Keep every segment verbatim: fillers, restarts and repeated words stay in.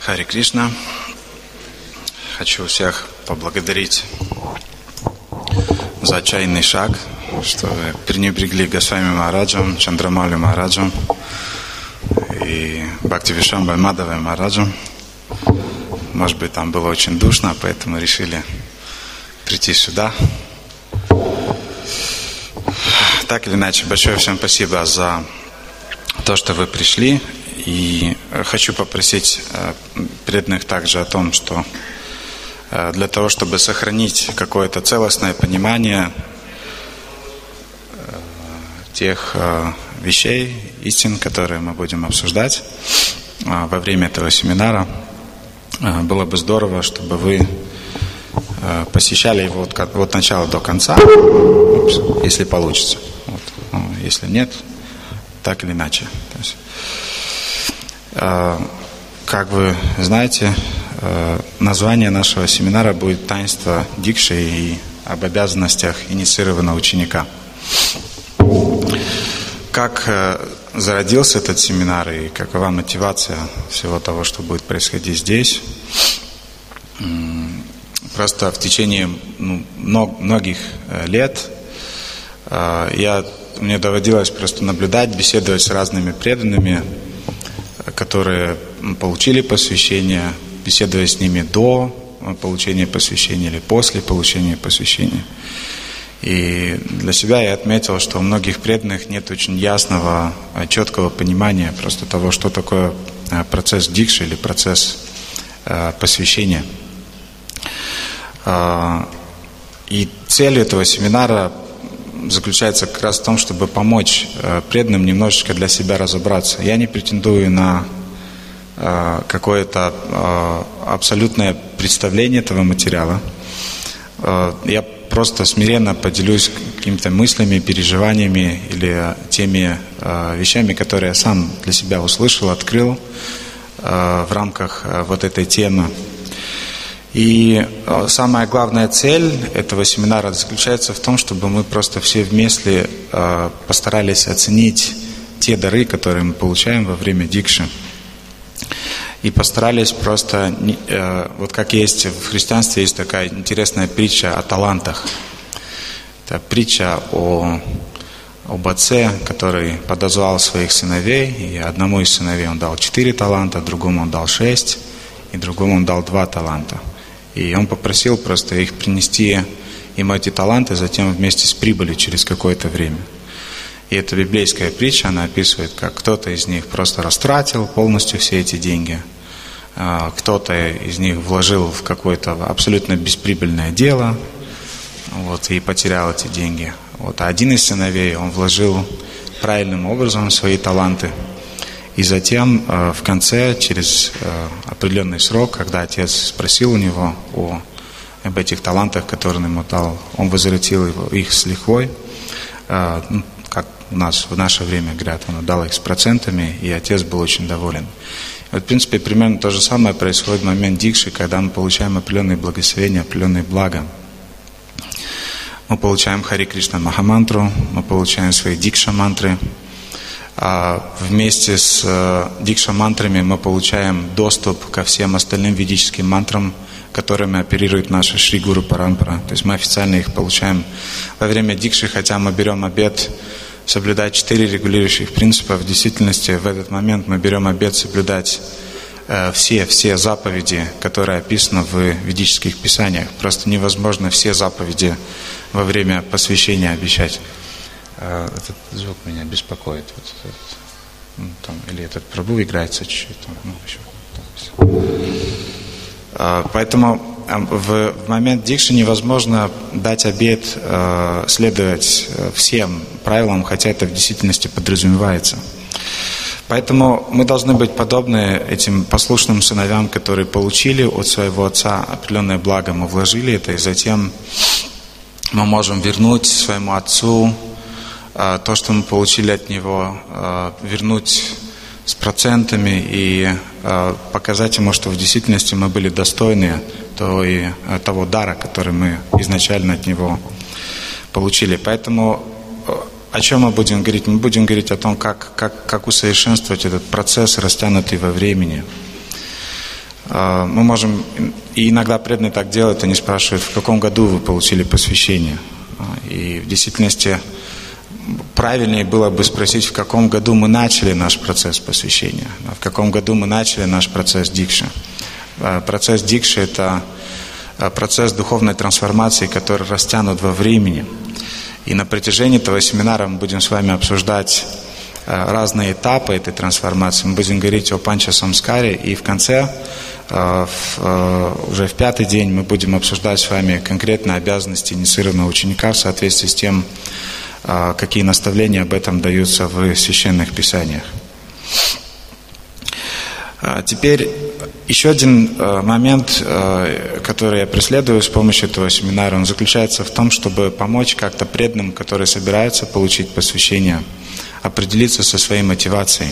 Харе Кришна. Хочу всех поблагодарить за отчаянный шаг, что вы пренебрегли Госвами Махараджем, Чандрамали Махараджем и Бхактивишамбой Мадхавой Махараджем. Может быть, там было очень душно, поэтому решили прийти сюда. Так или иначе, большое всем спасибо за то, что вы пришли. И хочу попросить преданных также о том, что для того, чтобы сохранить какое-то целостное понимание тех вещей, истин, которые мы будем обсуждать во время этого семинара, было бы здорово, чтобы вы посещали его от, от начала до конца, если получится. Вот. Если нет, так или иначе. То есть, как вы знаете, название нашего семинара будет «Таинство Дикши» и об обязанностях инициированного ученика. Как зародился этот семинар и какова мотивация всего того, что будет происходить здесь? Просто в течение ну, многих лет я, мне доводилось просто наблюдать, беседовать с разными преданными, которые получили посвящение, беседуя с ними до получения посвящения или после получения посвящения. И для себя я отметил, что у многих преданных нет очень ясного, четкого понимания просто того, что такое процесс дикши или процесс посвящения. И цель этого семинара заключается как раз в том, чтобы помочь преданным немножечко для себя разобраться. Я не претендую на какое-то абсолютное представление этого материала. Я просто смиренно поделюсь какими-то мыслями, переживаниями или теми вещами, которые я сам для себя услышал, открыл в рамках вот этой темы. И самая главная цель этого семинара заключается в том, чтобы мы просто все вместе постарались оценить те дары, которые мы получаем во время дикши. И постарались просто, вот как есть в христианстве, есть такая интересная притча о талантах. Это притча о, об отце, который подозвал своих сыновей, и одному из сыновей он дал четыре таланта, другому он дал шесть, и другому он дал два таланта. И он попросил просто их принести им эти таланты, затем вместе с прибылью через какое-то время. И эта библейская притча, она описывает, как кто-то из них просто растратил полностью все эти деньги, кто-то из них вложил в какое-то абсолютно бесприбыльное дело, вот, и потерял эти деньги. Вот. А один из сыновей, он вложил правильным образом свои таланты. И затем в конце, через определенный срок, когда отец спросил у него о, об этих талантах, которые он ему дал, он возвратил его, их с лихвой, как у нас в наше время говорят, он отдал их с процентами, и отец был очень доволен. И вот, в принципе, примерно то же самое происходит в момент дикши, когда мы получаем определенные благословения, определенные блага. Мы получаем Харе Кришна Махамантру, мы получаем свои дикша-мантры. А вместе с дикша-мантрами мы получаем доступ ко всем остальным ведическим мантрам, которыми оперирует наша Шри Гуру Парампара. То есть мы официально их получаем во время дикши, хотя мы берем обет соблюдать четыре регулирующих принципа. В действительности в этот момент мы берем обет соблюдать э, все, все заповеди, которые описаны в ведических писаниях. Просто невозможно все заповеди во время посвящения обещать. Этот звук меня беспокоит. Вот этот, ну, там, или этот Прабху играется чуть-чуть. Там, ну, еще, там, поэтому в, в момент дикши невозможно дать обет э, следовать всем правилам, хотя это в действительности подразумевается. Поэтому мы должны быть подобны этим послушным сыновьям, которые получили от своего отца определенное благо, мы вложили это, и затем мы можем вернуть своему отцу то, что мы получили от него, вернуть с процентами и показать ему, что в действительности мы были достойны той, того дара, который мы изначально от него получили. Поэтому о чем мы будем говорить? Мы будем говорить о том, как, как, как усовершенствовать этот процесс, растянутый во времени. Мы можем, и иногда преданные так делают, они спрашивают, в каком году вы получили посвящение. И в действительности правильнее было бы спросить, в каком году мы начали наш процесс посвящения, в каком году мы начали наш процесс дикши. Процесс дикши – это процесс духовной трансформации, который растянут во времени. И на протяжении этого семинара мы будем с вами обсуждать разные этапы этой трансформации. Мы будем говорить о панча самскаре, и в конце, уже в пятый день, мы будем обсуждать с вами конкретные обязанности инициированного ученика в соответствии с тем, какие наставления об этом даются в священных писаниях. Теперь еще один момент, который я преследую с помощью этого семинара, он заключается в том, чтобы помочь как-то преданным, которые собираются получить посвящение, определиться со своей мотивацией.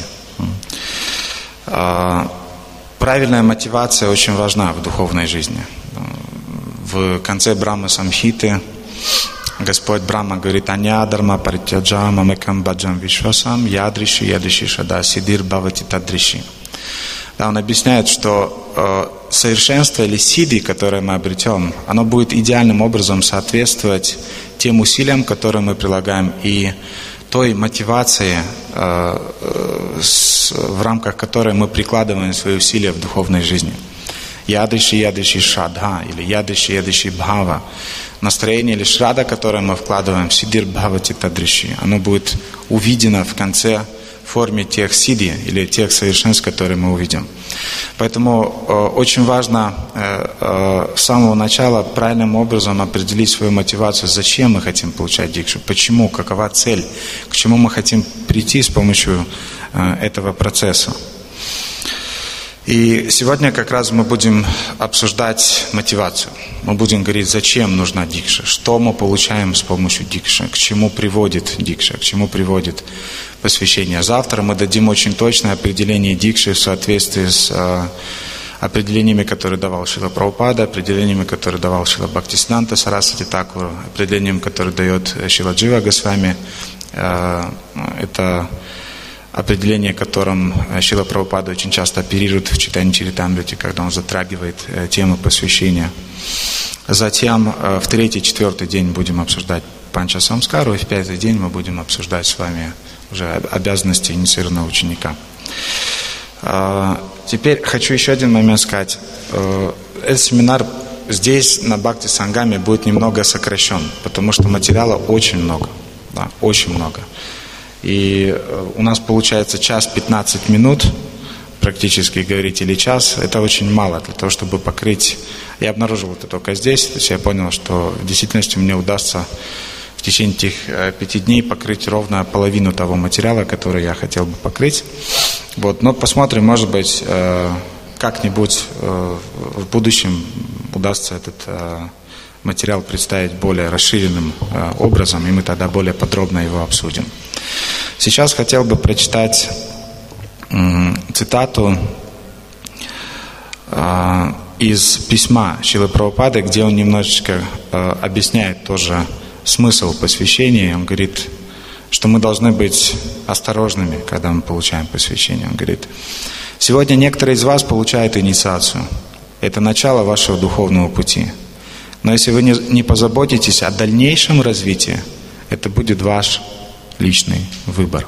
Правильная мотивация очень важна в духовной жизни. В конце Брахма Самхиты Господь Брахма говорит: «Аня дарма паритяджа мамекам баджам вишвасам ядриши ядриши шада сидир бхавати тадриши». Да, он объясняет, что э, совершенство или сидhi, которое мы обретем, оно будет идеальным образом соответствовать тем усилиям, которые мы прилагаем, и той мотивации, э, э, с, в рамках которой мы прикладываем свои усилия в духовной жизни. Ядриши ядриши шрадха или ядриши ядриши бхава. Настроение или шрада, которое мы вкладываем в сидир бхавати тадриши, оно будет увидено в конце в форме тех сидhi или тех совершенств, которые мы увидим. Поэтому э, очень важно э, э, с самого начала правильным образом определить свою мотивацию, зачем мы хотим получать дикшу, почему, какова цель, к чему мы хотим прийти с помощью э, этого процесса. И сегодня как раз мы будем обсуждать мотивацию. Мы будем говорить, зачем нужна дикша, что мы получаем с помощью дикши, к чему приводит дикша, к чему приводит посвящение. Завтра мы дадим очень точное определение дикши в соответствии с э, определениями, которые давал Шрила Прабхупада, определениями, которые давал Шрила Бхактисиданта Сарасвати Такур, определением, которое дает Шрила Джива Госвами. Э, это определение, которым Шрила Прабхупада очень часто оперирует в Чайтанья Чаритамрите, когда он затрагивает тему посвящения. Затем в третий, четвертый день будем обсуждать панча самскару, и в пятый день мы будем обсуждать с вами уже обязанности инициированного ученика. Теперь хочу еще один момент сказать. Этот семинар здесь на Бхакти Сангаме будет немного сокращен, потому что материала очень много, да, очень много. И у нас получается час пятнадцать минут практически говорить, или час. Это очень мало для того, чтобы покрыть. Я обнаружил это только здесь. То есть я понял, что в действительности мне удастся в течение этих пяти дней покрыть ровно половину того материала, который я хотел бы покрыть. Вот. Но посмотрим, может быть, как-нибудь в будущем удастся этот материал представить более расширенным образом, и мы тогда более подробно его обсудим. Сейчас хотел бы прочитать м, цитату э, из письма Шрилы Прабхупады, где он немножечко э, объясняет тоже смысл посвящения. Он говорит, что мы должны быть осторожными, когда мы получаем посвящение. Он говорит: сегодня некоторые из вас получают инициацию. Это начало вашего духовного пути. Но если вы не, не позаботитесь о дальнейшем развитии, это будет ваш личный выбор.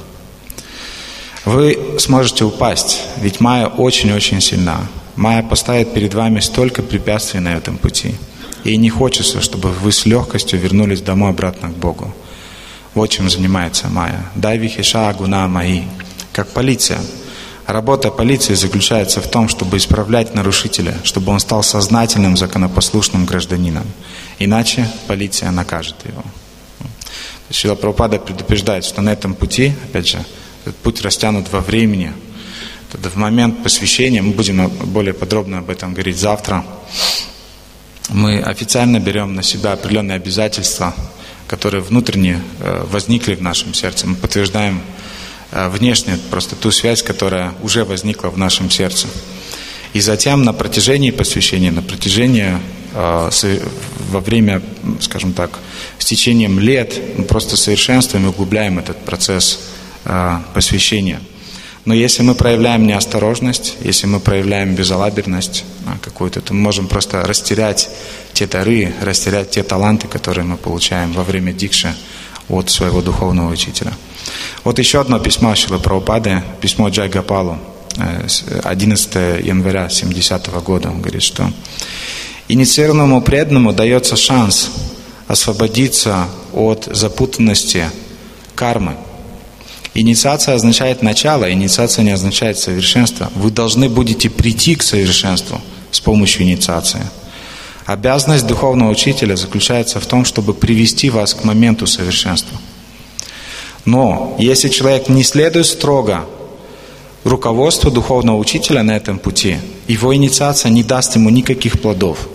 Вы сможете упасть, ведь майя очень-очень сильна. Майя поставит перед вами столько препятствий на этом пути. И не хочется, чтобы вы с легкостью вернулись домой обратно к Богу. Вот чем занимается майя. Дайви хиша гуна майи. Как полиция. Работа полиции заключается в том, чтобы исправлять нарушителя, чтобы он стал сознательным, законопослушным гражданином. Иначе полиция накажет его. Шрила Прабхупада предупреждает, что на этом пути, опять же, этот путь растянут во времени. Тогда в момент посвящения, мы будем более подробно об этом говорить завтра, мы официально берем на себя определенные обязательства, которые внутренне возникли в нашем сердце. Мы подтверждаем внешне просто ту связь, которая уже возникла в нашем сердце. И затем на протяжении посвящения, на протяжении во время, скажем так, с течением лет мы просто совершенствуем и углубляем этот процесс посвящения. Но если мы проявляем неосторожность, если мы проявляем безалаберность какую-то, то мы можем просто растерять те дары, растерять те таланты, которые мы получаем во время дикши от своего духовного учителя. Вот еще одно письмо Шрилы Прабхупады, письмо Джайгопалу, одиннадцатого января семидесятого года. Он говорит, что инициированному преданному дается шанс освободиться от запутанности кармы. Инициация означает начало, инициация не означает совершенство. Вы должны будете прийти к совершенству с помощью инициации. Обязанность духовного учителя заключается в том, чтобы привести вас к моменту совершенства. Но если человек не следует строго руководству духовного учителя на этом пути, его инициация не даст ему никаких плодов.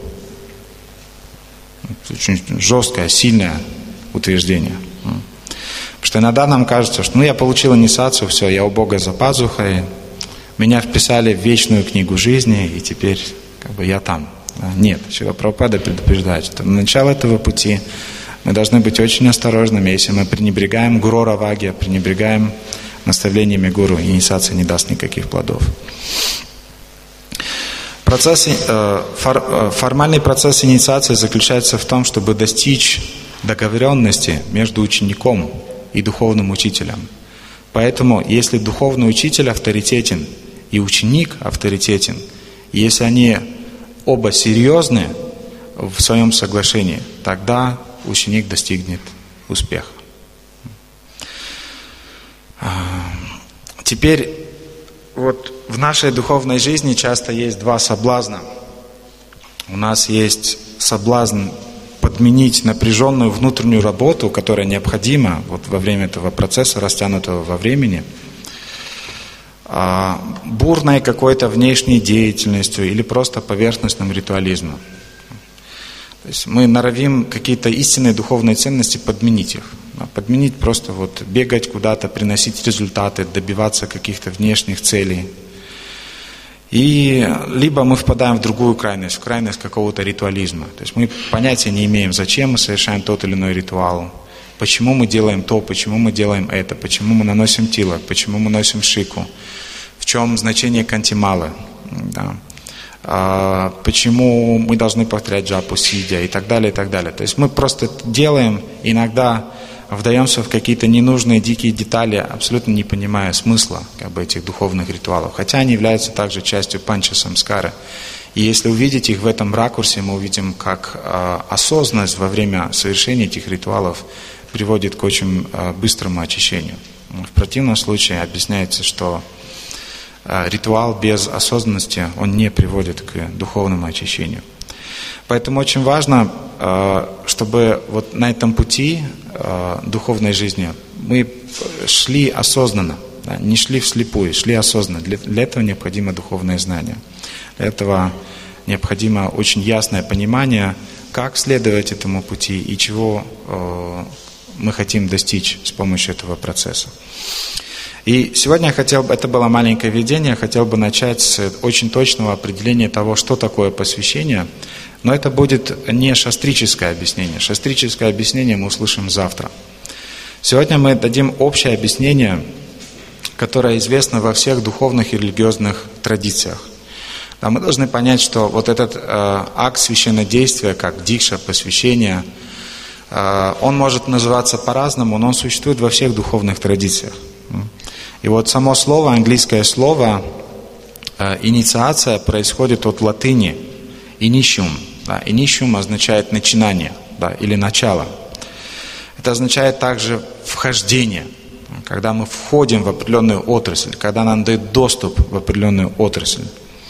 Это очень жесткое, сильное утверждение. Потому что иногда нам кажется, что ну я получил инициацию, все, я у Бога за пазухой, меня вписали в вечную книгу жизни, и теперь как бы я там. Нет, Шрила Прабхупада предупреждает, что на начало этого пути мы должны быть очень осторожными. Если мы пренебрегаем гуру раваги, пренебрегаем наставлениями гуру, инициация не даст никаких плодов. Процесс, э, фор, формальный процесс инициации заключается в том, чтобы достичь договоренности между учеником и духовным учителем. Поэтому, если духовный учитель авторитетен и ученик авторитетен, если они оба серьезны в своем соглашении, тогда ученик достигнет успеха. Теперь вот в нашей духовной жизни часто есть два соблазна. У нас есть соблазн подменить напряженную внутреннюю работу, которая необходима вот во время этого процесса, растянутого во времени, бурной какой-то внешней деятельностью или просто поверхностным ритуализмом. То есть мы норовим какие-то истинные духовные ценности подменить их. Подменить просто вот бегать куда-то, приносить результаты, добиваться каких-то внешних целей. И либо мы впадаем в другую крайность, в крайность какого-то ритуализма. То есть мы понятия не имеем, зачем мы совершаем тот или иной ритуал, почему мы делаем то, почему мы делаем это, почему мы наносим тилак, почему мы носим шику, в чем значение кантималы, да, а, почему мы должны повторять джапу сидя и так далее, и так далее. То есть мы просто делаем, иногда вдаемся в какие-то ненужные дикие детали, абсолютно не понимая смысла как бы, этих духовных ритуалов. Хотя они являются также частью панча самскары. И если увидеть их в этом ракурсе, мы увидим, как э, осознанность во время совершения этих ритуалов приводит к очень э, быстрому очищению. В противном случае объясняется, что э, ритуал без осознанности, он не приводит к духовному очищению. Поэтому очень важно, чтобы вот на этом пути духовной жизни мы шли осознанно, не шли вслепую, шли осознанно. Для, для этого необходимо духовное знание. Для этого необходимо очень ясное понимание, как следовать этому пути и чего мы хотим достичь с помощью этого процесса. И сегодня я хотел бы, это было маленькое введение, я хотел бы начать с очень точного определения того, что такое посвящение. Но это будет не шастрическое объяснение. Шастрическое объяснение мы услышим завтра. Сегодня мы дадим общее объяснение, которое известно во всех духовных и религиозных традициях. Да, мы должны понять, что вот этот э, акт священнодействия, как дикша, посвящение, э, он может называться по-разному, но он существует во всех духовных традициях. И вот само слово, английское слово, э, инициация происходит от латыни «initium». Да, «initium» означает начинание, да, или начало. Это означает также вхождение, когда мы входим в определенную отрасль, когда нам дают доступ в определенную отрасль.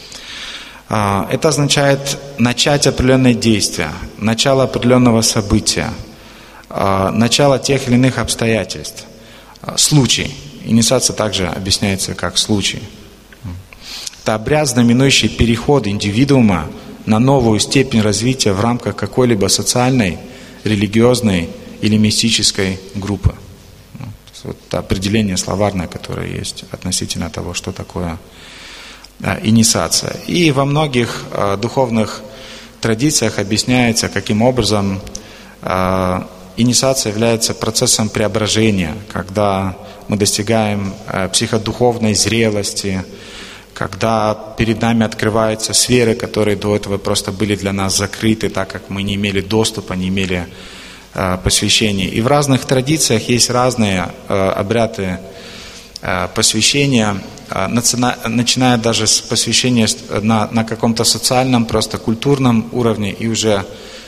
Э, это означает начать определенное действие, начало определенного события, э, начало тех или иных обстоятельств, э, случай. Инициация также объясняется как случай. Это обряд, знаменующий переход индивидуума на новую степень развития в рамках какой-либо социальной, религиозной или мистической группы. Вот это определение словарное, которое есть относительно того, что такое инициация. И во многих духовных традициях объясняется, каким образом инициация является процессом преображения, когда мы достигаем психодуховной зрелости, когда перед нами открываются сферы, которые до этого просто были для нас закрыты, так как мы не имели доступа, не имели посвящения. И в разных традициях есть разные обряды посвящения, начиная даже с посвящения на, на каком-то социальном, просто культурном уровне, и уже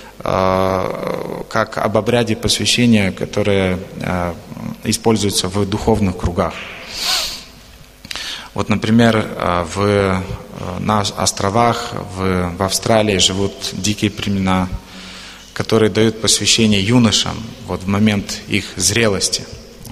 как об обряде посвящения, которые используются в духовных кругах. Вот, например, в, на островах, в, в Австралии живут дикие племена, которые дают посвящение юношам вот, в момент их зрелости.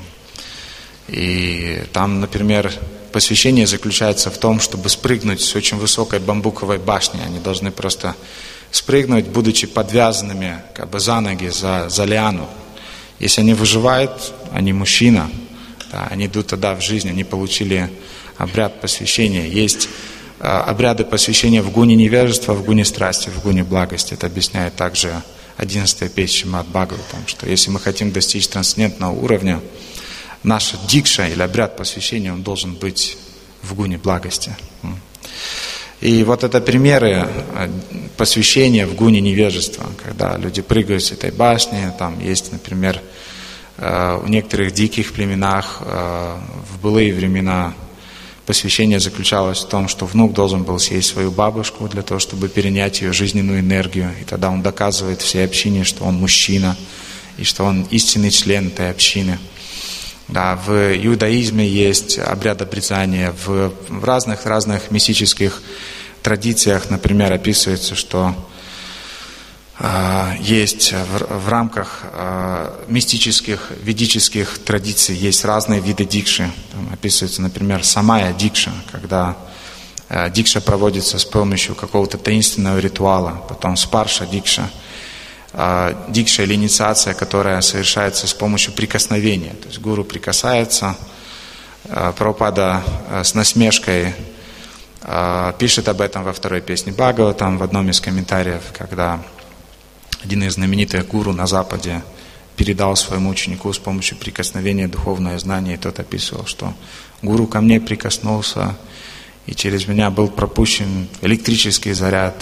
И там, например, посвящение заключается в том, чтобы спрыгнуть с очень высокой бамбуковой башни. Они должны просто спрыгнуть, будучи подвязанными как бы за ноги, за, за лиану. Если они выживают, они мужчина, да, они идут тогда в жизнь, они получили обряд посвящения. Есть э, обряды посвящения в гуне невежества, в гуне страсти, в гуне благости. Это объясняет также одиннадцатая песня Шримад Бхагаватам, что если мы хотим достичь трансцендентного уровня, наша дикша или обряд посвящения, он должен быть в гуне благости. И вот это примеры посвящения в гуне невежества, когда люди прыгают с этой башни. Там есть, например, в некоторых диких племенах в былые времена посвящение заключалось в том, что внук должен был съесть свою бабушку для того, чтобы перенять ее жизненную энергию. И тогда он доказывает всей общине, что он мужчина и что он истинный член этой общины. Да, в иудаизме есть обряд обрезания, в, в разных разных мистических традициях, например, описывается, что э, есть в, в рамках э, мистических ведических традиций есть разные виды дикши. Там описывается, например, самая дикша, когда э, дикша проводится с помощью какого-то таинственного ритуала, потом спарша дикша. Дикша или инициация, которая совершается с помощью прикосновения. То есть гуру прикасается. Прабхупада с насмешкой пишет об этом во второй песне Бхагаватам, в одном из комментариев, когда один из знаменитых гуру на Западе передал своему ученику с помощью прикосновения духовное знание, и тот описывал, что гуру ко мне прикоснулся, и через меня был пропущен электрический заряд.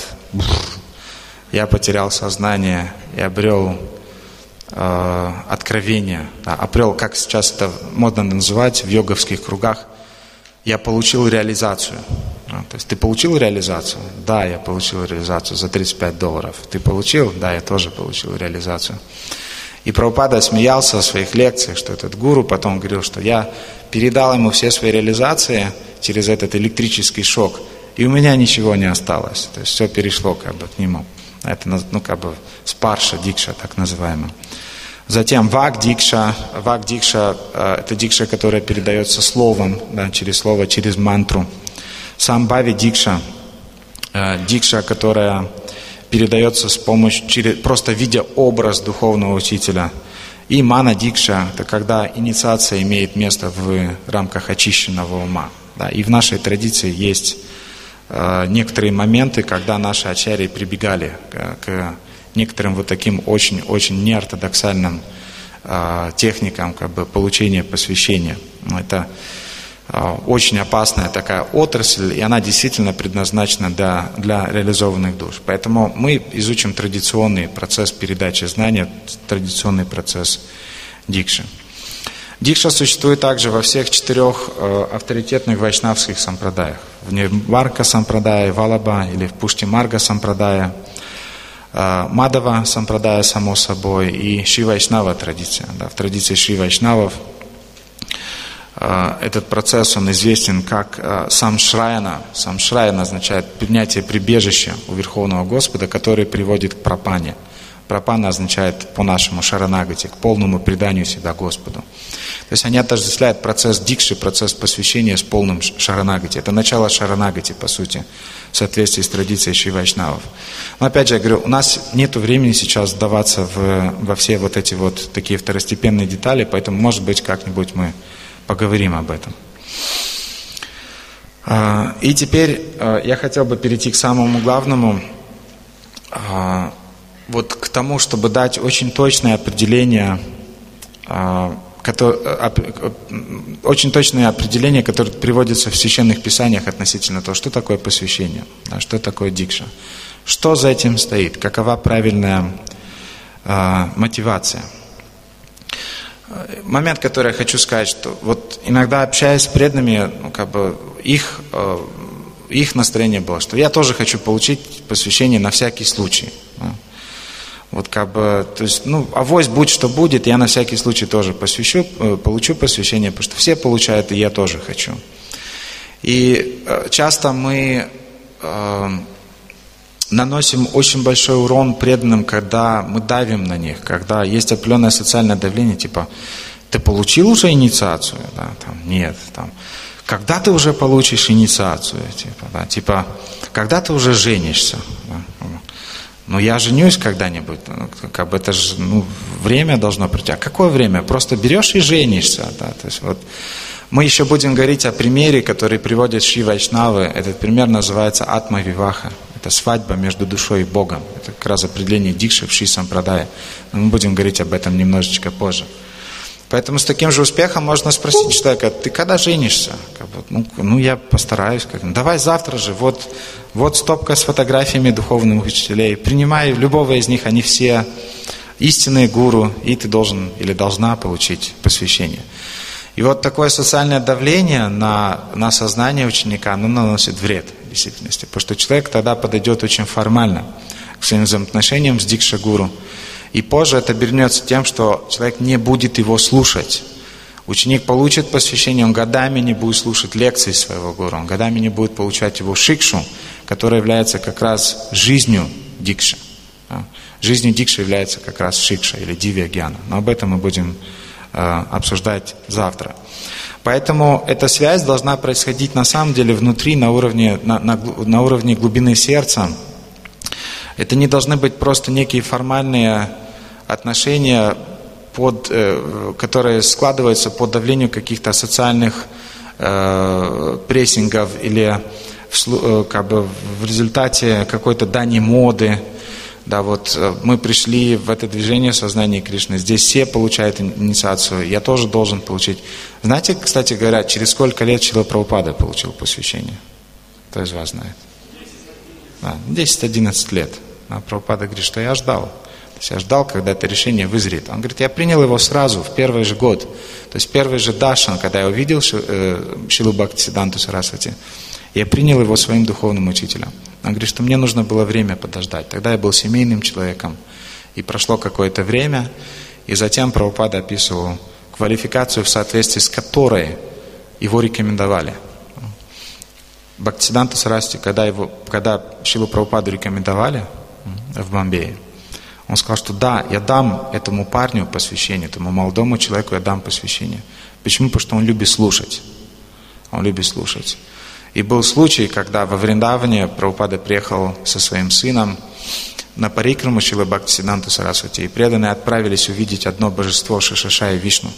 Я потерял сознание и обрел э, откровение, да, обрел, как сейчас это модно называть в йоговских кругах, я получил реализацию. А, то есть ты получил реализацию? Да, я получил реализацию за тридцать пять долларов. Ты получил? Да, я тоже получил реализацию. И Прабхупада смеялся в своих лекциях, что этот гуру потом говорил, что я передал ему все свои реализации через этот электрический шок, и у меня ничего не осталось. То есть все перешло как бы к нему. Это, ну, как бы спарша дикша, так называемая. Затем вак дикша. Вак дикша – это дикша, которая передается словом, да, через слово, через мантру. Самбави дикша – дикша, которая передается с помощью, через, просто видя образ духовного учителя. И мана дикша – это когда инициация имеет место в рамках очищенного ума. Да. И в нашей традиции есть некоторые моменты, когда наши ачарьи прибегали к, к некоторым вот таким очень-очень неортодоксальным э, техникам как бы, получения посвящения. Это э, очень опасная такая отрасль, и она действительно предназначена для, для реализованных душ. Поэтому мы изучим традиционный процесс передачи знания, традиционный процесс дикши. Дикша существует также во всех четырех э, авторитетных вайшнавских сампрадаях. В Нирварка сампрадае, Валаба или в Пушти Марга сампрадае, э, Мадава сампрадая, само собой, и Шри Вайшнава традиция. Да, в традиции Шри Вайшнавов э, этот процесс, он известен как э, самшраяна. Самшраяна означает принятие прибежища у Верховного Господа, который приводит к пропане. Прапана означает по-нашему шаранагати, к полному преданию себя Господу. То есть они отождествляют процесс дикши, процесс посвящения с полным шаранагати. Это начало шаранагати, по сути, в соответствии с традицией Шри Вайшнавов. Но опять же, я говорю, у нас нет времени сейчас вдаваться в, во все вот эти вот такие второстепенные детали, поэтому, может быть, как-нибудь мы поговорим об этом. И теперь я хотел бы перейти к самому главному, вот к тому, чтобы дать очень точное определение который, очень точное определение, которое приводится в священных писаниях относительно того, что такое посвящение, что такое дикша. Что за этим стоит? Какова правильная э, мотивация? Момент, который я хочу сказать, что вот иногда общаясь с преданными, ну, как бы их, э, их настроение было, что я тоже хочу получить посвящение на всякий случай. Да? Вот как бы, то есть, ну, авось будь что будет, я на всякий случай тоже посвящу, э, получу посвящение, потому что все получают, и я тоже хочу. И э, часто мы э, наносим очень большой урон преданным, когда мы давим на них, когда есть определенное социальное давление, типа, ты получил уже инициацию? Да, там, нет, там, когда ты уже получишь инициацию? Типа, да, типа когда ты уже женишься? Да, ну, я женюсь когда-нибудь, как бы это же, ну, время должно прийти. А какое время? Просто берешь и женишься. Да, то есть вот мы еще будем говорить о примере, который приводит Шри Вайшнавы. Этот пример называется Атма Виваха. Это свадьба между душой и Богом. Это как раз определение дикши в Шри Сампрадае. Но мы будем говорить об этом немножечко позже. Поэтому с таким же успехом можно спросить человека: ты когда женишься? Как бы, ну, ну, я постараюсь. Как, ну, давай завтра же. Вот, вот стопка с фотографиями духовных учителей. Принимай любого из них, они все истинные гуру, и ты должен или должна получить посвящение. И вот такое социальное давление на, на сознание ученика, оно наносит вред в действительности. Потому что человек тогда подойдет очень формально к своим взаимоотношениям с дикша-гуру. И позже это обернется тем, что человек не будет его слушать. Ученик получит посвящение, он годами не будет слушать лекции своего гуру, он годами не будет получать его шикшу, которая является как раз жизнью дикши. Жизнью дикши является как раз шикша или дивья-гьяна. Но об этом мы будем обсуждать завтра. Поэтому эта связь должна происходить на самом деле внутри, на уровне, на, на, на уровне глубины сердца. Это не должны быть просто некие формальные отношения, под, э, которые складываются под давлением каких-то социальных э, прессингов или в, э, как бы в результате какой-то дани моды. Да, вот мы пришли в это движение сознания Кришны, здесь все получают инициацию, я тоже должен получить. Знаете, кстати говоря, через сколько лет Шрила Прабхупада получил посвящение? Кто из вас знает? Да, десять-одиннадцать лет. А Прабхупада говорит, что я ждал. То есть я ждал, когда это решение вызреет. Он говорит, я принял его сразу, в первый же год. То есть первый же даршан, когда я увидел Шрилу Бхактисиддханту Сарасвати, я принял его своим духовным учителем. Он говорит, что мне нужно было время подождать. Тогда я был семейным человеком. И прошло какое-то время, и затем Прабхупада описывал квалификацию, в соответствии с которой его рекомендовали. Бхактисиддханта Сарасвати, когда, его, когда Шрилу Прабхупаду рекомендовали в Бомбее, он сказал, что да, я дам этому парню посвящение, этому молодому человеку я дам посвящение. Почему? Потому что он любит слушать. Он любит слушать. И был случай, когда во Вриндаване Прабхупада приехал со своим сыном на парикраму Шрилы Бхактисиддханты Сарасвати, и преданные отправились увидеть одно божество Шешашая Вишну.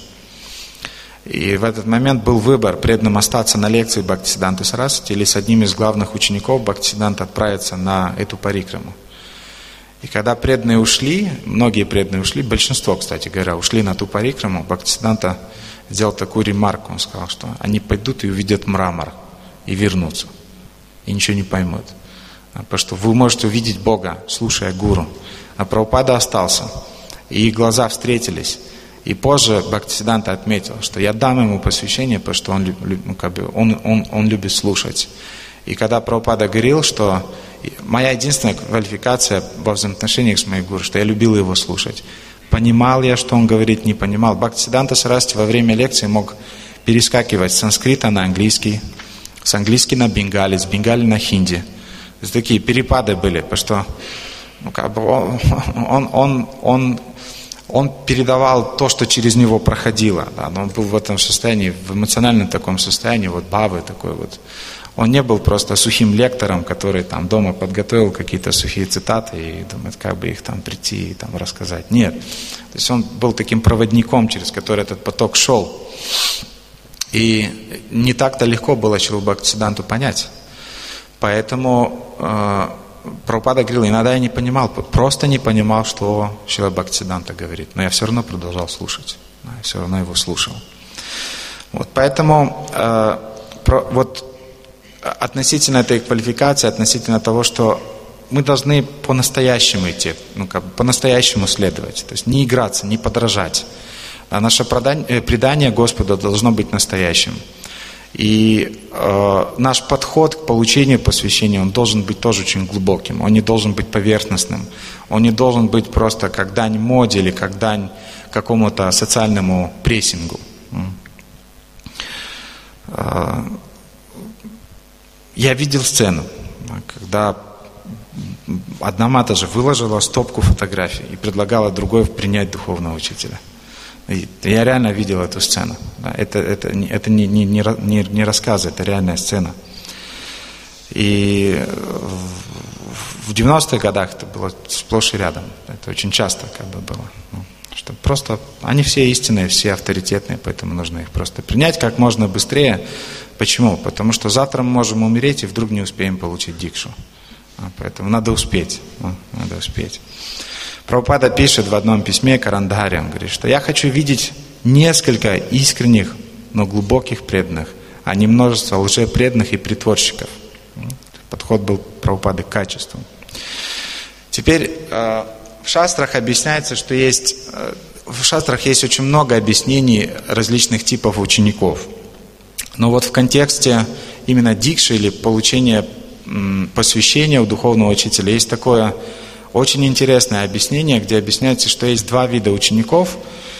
И в этот момент был выбор, преданным остаться на лекции Бхактисиддханты Сарасвати или с одним из главных учеников Бхактисиддханта отправиться на эту парикраму. И когда преданные ушли, многие преданные ушли, большинство, кстати говоря, ушли на ту парикраму, Бхактисиддханта сделал такую ремарку, он сказал, что они пойдут и увидят мрамор и вернутся, и ничего не поймут. Потому что вы можете увидеть Бога, слушая гуру. А Прабхупада остался, и их глаза встретились. И позже Бхактисиддханта отметил, что я дам ему посвящение, потому что он, ну, как бы, он, он, он любит слушать. И когда Прабхупада говорил, что моя единственная квалификация во взаимоотношениях с моим гуру, что я любил его слушать. Понимал я, что он говорит, не понимал. Бхактисиддханта Сарасвати во время лекции мог перескакивать с санскрита на английский, с английский на бенгали, с бенгали на хинди. То есть такие перепады были, потому что ну, как бы он, он, он, он, он передавал то, что через него проходило. Да, но он был в этом состоянии, в эмоциональном таком состоянии, вот бавы такой вот. Он не был просто сухим лектором, который там дома подготовил какие-то сухие цитаты и думает, как бы их там прийти и там рассказать. Нет. То есть он был таким проводником, через который этот поток шел. И не так-то легко было Шрилу Бхактисиддханту понять. Поэтому э, Прабхупада говорил, иногда я не понимал, просто не понимал, что Шрила Бхактисиддханта говорит. Но я все равно продолжал слушать. да, и все равно его слушал. Вот, поэтому э, про, вот, относительно этой квалификации, относительно того, что мы должны по-настоящему идти, ну, как бы по-настоящему следовать, то есть не играться, не подражать. А наше предание, предание Господу должно быть настоящим. И э, наш подход к получению посвящения, он должен быть тоже очень глубоким, он не должен быть поверхностным, он не должен быть просто как дань моде или как дань какому-то социальному прессингу. Э, я видел сцену, когда одна мата же выложила стопку фотографий и предлагала другой принять духовного учителя. Я реально видел эту сцену. Это, это, это не, не, не, не рассказы, это реальная сцена. И в девяностых годах это было сплошь и рядом. Это очень часто как бы было. Ну, что просто они все истинные, все авторитетные, поэтому нужно их просто принять как можно быстрее. Почему? Потому что завтра мы можем умереть и вдруг не успеем получить дикшу. Поэтому надо успеть. Надо успеть. Прабхупада пишет в одном письме Карандаре, он говорит, что я хочу видеть несколько искренних, но глубоких преданных, а не множество лжепреданных и притворщиков. Подход был Прабхупады к качеству. Теперь в шастрах объясняется, что есть, в шастрах есть очень много объяснений различных типов учеников. Но вот в контексте именно дикши или получения посвящения у духовного учителя есть такое очень интересное объяснение, где объясняется, что есть два вида учеников.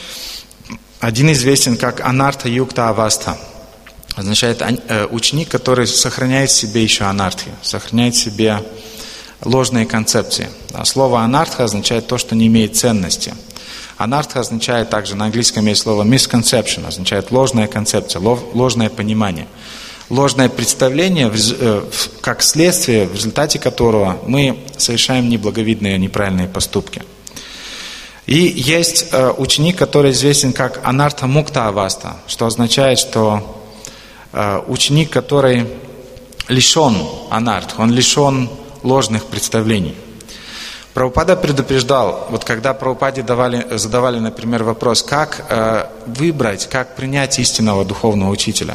Один известен как анарта юкта аваста. Означает ученик, который сохраняет в себе еще анартхи, сохраняет в себе ложные концепции. Слово анартха означает то, что не имеет ценности. Анартха означает также, на английском есть слово misconception, означает ложная концепция, ложное понимание. Ложное представление, как следствие, в результате которого мы совершаем неблаговидные, неправильные поступки. И есть ученик, который известен как анарта мукта аваста, что означает, что ученик, который лишен анарт, он лишен ложных представлений. Прабхупада предупреждал, вот когда Прабхупаде давали, задавали, например, вопрос, как выбрать, как принять истинного духовного учителя,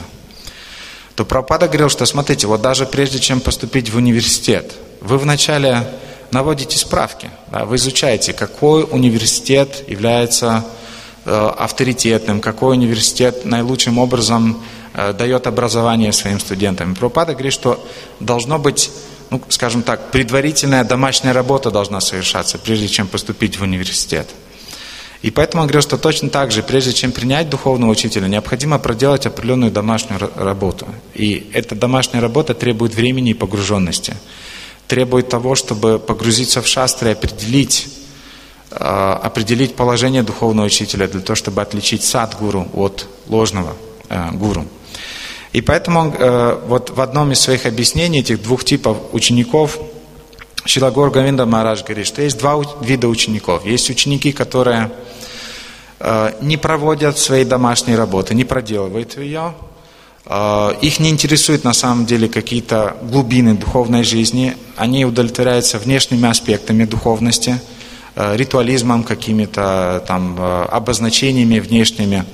то Прабхупада говорил, что смотрите, вот даже прежде чем поступить в университет, вы вначале наводите справки, да, вы изучаете, какой университет является э, авторитетным, какой университет наилучшим образом э, дает образование своим студентам. И Прабхупада говорит, что должно быть, ну, скажем так, предварительная домашняя работа должна совершаться, прежде чем поступить в университет. И поэтому он говорил, что точно так же, прежде чем принять духовного учителя, необходимо проделать определенную домашнюю работу. И эта домашняя работа требует времени и погруженности. Требует того, чтобы погрузиться в шастры и определить, э, определить положение духовного учителя, для того, чтобы отличить садгуру от ложного э, гуру. И поэтому э, вот в одном из своих объяснений этих двух типов учеников Шрила Гаур Говинда Махарадж говорит, что есть два вида учеников. Есть ученики, которые э, не проводят своей домашней работы, не проделывают ее. Э, их не интересуют на самом деле какие-то глубины духовной жизни. Они удовлетворяются внешними аспектами духовности, э, ритуализмом, какими-то там э, обозначениями внешними.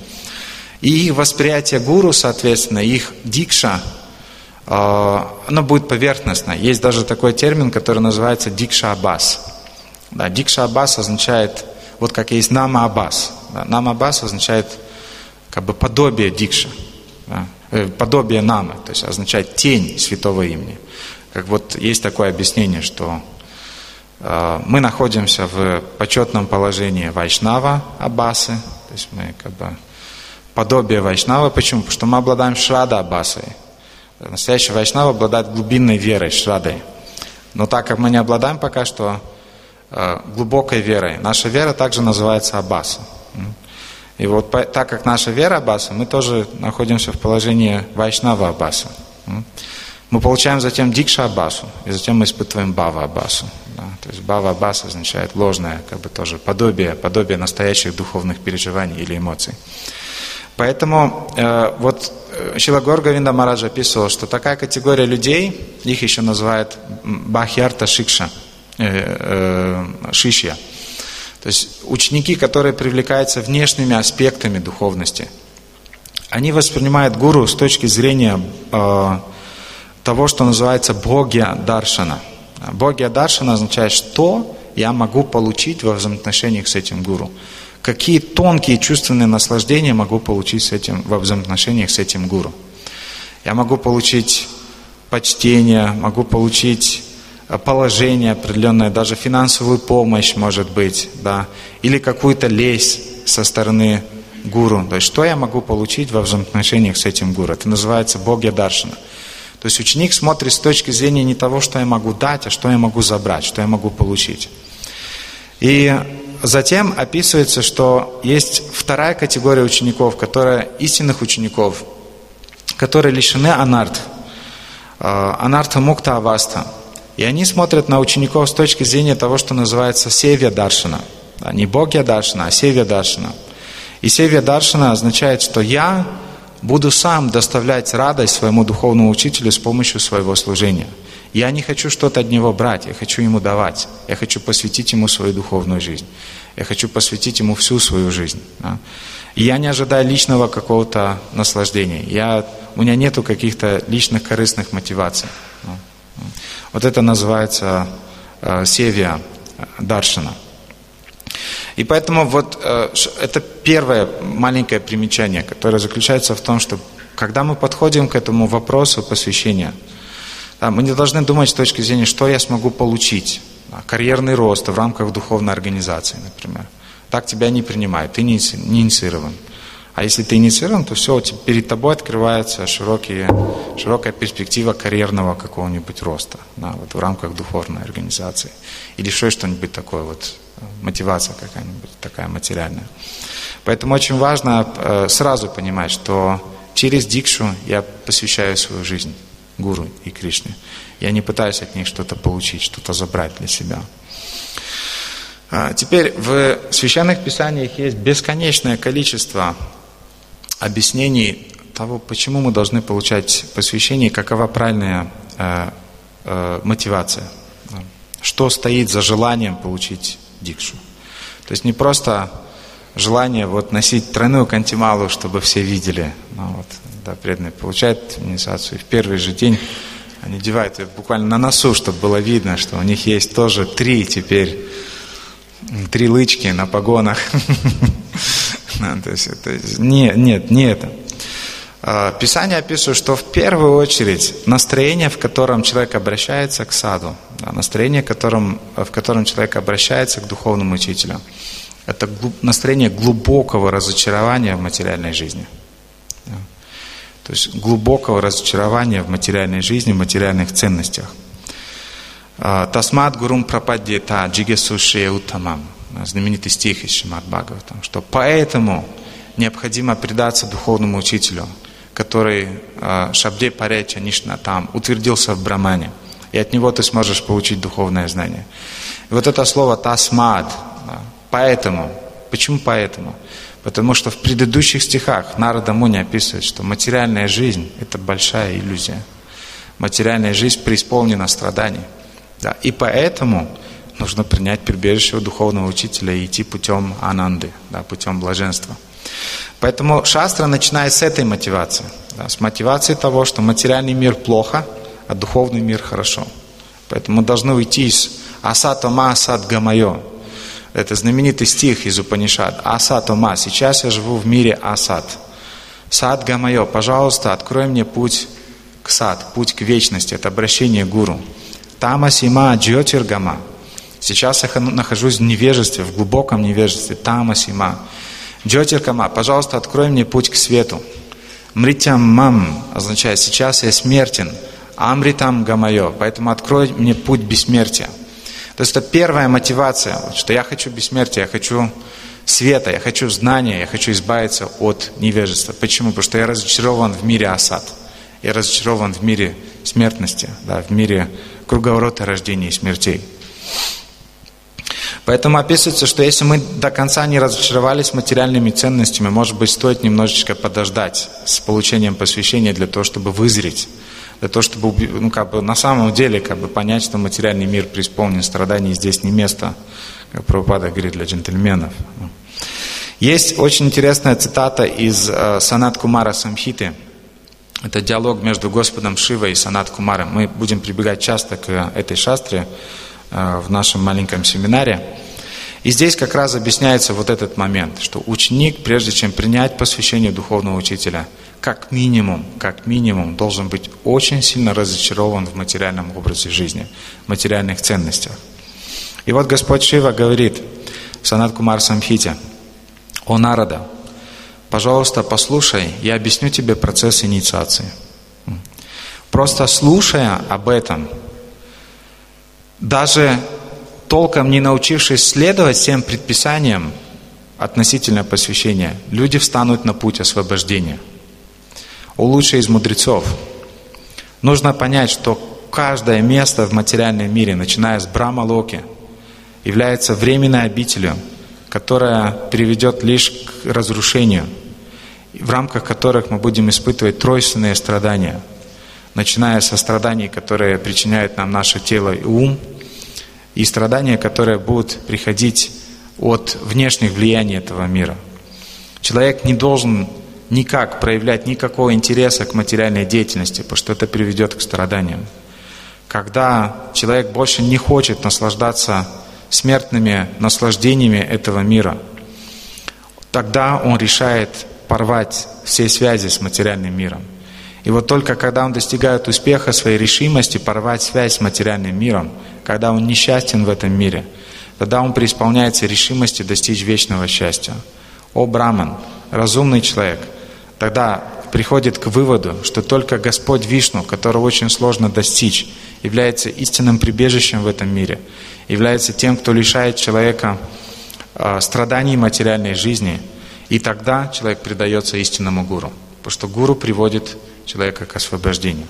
И их восприятие гуру, соответственно, их дикша, оно будет поверхностно. Есть даже такой термин, который называется дикша абас. Да, дикша абас означает, вот как есть нама абас. Да, нама абас означает как бы подобие дикша, да, э, подобие намы, то есть означает тень святого имени. Как вот есть такое объяснение, что э, мы находимся в почетном положении вайшнава абасы, то есть мы как бы подобие вайшнава. Почему? Потому что мы обладаем шрада абасой. Настоящий вайшнава обладает глубинной верой, шрадой. Но так как мы не обладаем пока что э, глубокой верой, наша вера также называется абаса. И вот по, так как наша вера абаса, мы тоже находимся в положении вайшнава абаса. Мы получаем затем дикша абасу, и затем мы испытываем бава абасу. Да? То есть бава абаса означает ложное, как бы тоже подобие, подобие настоящих духовных переживаний или эмоций. Поэтому э, вот Шрила Гаур Говинда Махарадж описывал, что такая категория людей, их еще называют бахьярта шикша, э, э, шишья. То есть ученики, которые привлекаются внешними аспектами духовности, они воспринимают гуру с точки зрения э, того, что называется бхогья даршана. Бхогья даршана означает, что я могу получить во взаимоотношениях с этим гуру. Какие тонкие чувственные наслаждения могу получить с этим, во взаимоотношениях с этим гуру. Я могу получить почтение, могу получить положение определенное, даже финансовую помощь, может быть, да, или какую-то лесть со стороны гуру. То есть, что я могу получить во взаимоотношениях с этим гуру? Это называется бхогья даршана. То есть, ученик смотрит с точки зрения не того, что я могу дать, а что я могу забрать, что я могу получить. И затем описывается, что есть вторая категория учеников, которая истинных учеников, которые лишены анарт, анарта мукта аваста. И они смотрят на учеников с точки зрения того, что называется севья даршана. Не бхогья даршана, а севья даршана. И севья даршана означает, что я буду сам доставлять радость своему духовному учителю с помощью своего служения. Я не хочу что-то от него брать, я хочу ему давать. Я хочу посвятить ему свою духовную жизнь. Я хочу посвятить ему всю свою жизнь. Да? И я не ожидаю личного какого-то наслаждения. Я, у меня нету каких-то личных корыстных мотиваций. Да? Вот это называется э, севья даршана. И поэтому вот э, это первое маленькое примечание, которое заключается в том, что когда мы подходим к этому вопросу посвящения, да, мы не должны думать с точки зрения, что я смогу получить. Да, карьерный рост в рамках духовной организации, например. Так тебя не принимают, ты не, не инициирован. А если ты инициирован, то все, перед тобой открывается широкие, широкая перспектива карьерного какого-нибудь роста, да, вот в рамках духовной организации. Или еще что-нибудь такое, вот, мотивация какая-нибудь такая материальная. Поэтому очень важно э, сразу понимать, что через дикшу я посвящаю свою жизнь гуру и Кришне. Я не пытаюсь от них что-то получить, что-то забрать для себя. А теперь в священных писаниях есть бесконечное количество объяснений того, почему мы должны получать посвящение, и какова правильная э, э, мотивация. Что стоит за желанием получить дикшу. То есть не просто желание вот носить тройную кантималу, чтобы все видели. Ну, вот, да, преданные получают инициацию, и в первый же день они одевают ее буквально на носу, чтобы было видно, что у них есть тоже три теперь, три лычки на погонах. Нет, нет, не это. Писание описывает, что в первую очередь настроение, в котором человек обращается к саду, настроение, в котором, в котором человек обращается к духовному учителю, это настроение глубокого разочарования в материальной жизни. То есть глубокого разочарования в материальной жизни, в материальных ценностях. Тасмат гурум прападдета джигесушия уттамам. Знаменитый стих из Шримад Бхагаватам, что поэтому необходимо предаться духовному учителю, который шабде пареча нишнатам, утвердился в Брамане. И от него ты сможешь получить духовное знание. И вот это слово тасмад, поэтому. Почему поэтому? Потому что в предыдущих стихах Нарада Муни описывает, что материальная жизнь – это большая иллюзия. Материальная жизнь преисполнена страданий. Да. И поэтому нужно принять прибежище у духовного учителя и идти путем ананды, да, путем блаженства. Поэтому шастра начинает с этой мотивации. Да, с мотивации того, что материальный мир плохо, а духовный мир хорошо. Поэтому мы должны уйти из асатома асат гамайо. Это знаменитый стих из Упанишад. Асатома. Сейчас я живу в мире асат. Сад гамайо. Пожалуйста, открой мне путь к сад, путь к вечности. Это обращение к гуру. Тамасима джьотиргама. Сейчас я нахожусь в невежестве, в глубоком невежестве. Тамасима. Джьотиргама. Пожалуйста, открой мне путь к свету. Мритям мам означает сейчас я смертен. Амритам гамайо. Поэтому открой мне путь бессмертия. То есть это первая мотивация, что я хочу бессмертия, я хочу света, я хочу знания, я хочу избавиться от невежества. Почему? Потому что я разочарован в мире асад. Я разочарован в мире смертности, да, в мире круговорота рождения и смертей. Поэтому описывается, что если мы до конца не разочаровались материальными ценностями, может быть, стоит немножечко подождать с получением посвящения для того, чтобы вызреть, для того, чтобы ну, как бы, на самом деле как бы, понять, что материальный мир преисполнен страданий, здесь не место как Прабхупада говорит, для джентльменов. Есть очень интересная цитата из э, Санат Кумара Самхиты. Это диалог между Господом Шивой и Санат Кумаром. Мы будем прибегать часто к этой шастре э, в нашем маленьком семинаре. И здесь как раз объясняется вот этот момент, что ученик, прежде чем принять посвящение духовного учителя, как минимум, как минимум, должен быть очень сильно разочарован в материальном образе жизни, в материальных ценностях. И вот Господь Шива говорит в Санат Кумар Самхите: «О Нарада, пожалуйста, послушай, я объясню тебе процесс инициации». Просто слушая об этом, даже толком не научившись следовать всем предписаниям относительно посвящения, люди встанут на путь освобождения. О лучший из мудрецов, нужно понять, что каждое место в материальном мире, начиная с Брахма-локи, является временной обителью, которая приведет лишь к разрушению, в рамках которых мы будем испытывать тройственные страдания, начиная со страданий, которые причиняют нам наше тело и ум, и страдания, которые будут приходить от внешних влияний этого мира. Человек не должен никак проявлять никакого интереса к материальной деятельности, потому что это приведет к страданиям. Когда человек больше не хочет наслаждаться смертными наслаждениями этого мира, тогда он решает порвать все связи с материальным миром. И вот только когда он достигает успеха своей решимости порвать связь с материальным миром, когда он несчастен в этом мире, тогда он преисполняется решимости достичь вечного счастья. О Браман, разумный человек, тогда приходит к выводу, что только Господь Вишну, которого очень сложно достичь, является истинным прибежищем в этом мире, является тем, кто лишает человека э, страданий материальной жизни, и тогда человек предается истинному гуру, потому что гуру приводит человека к освобождению.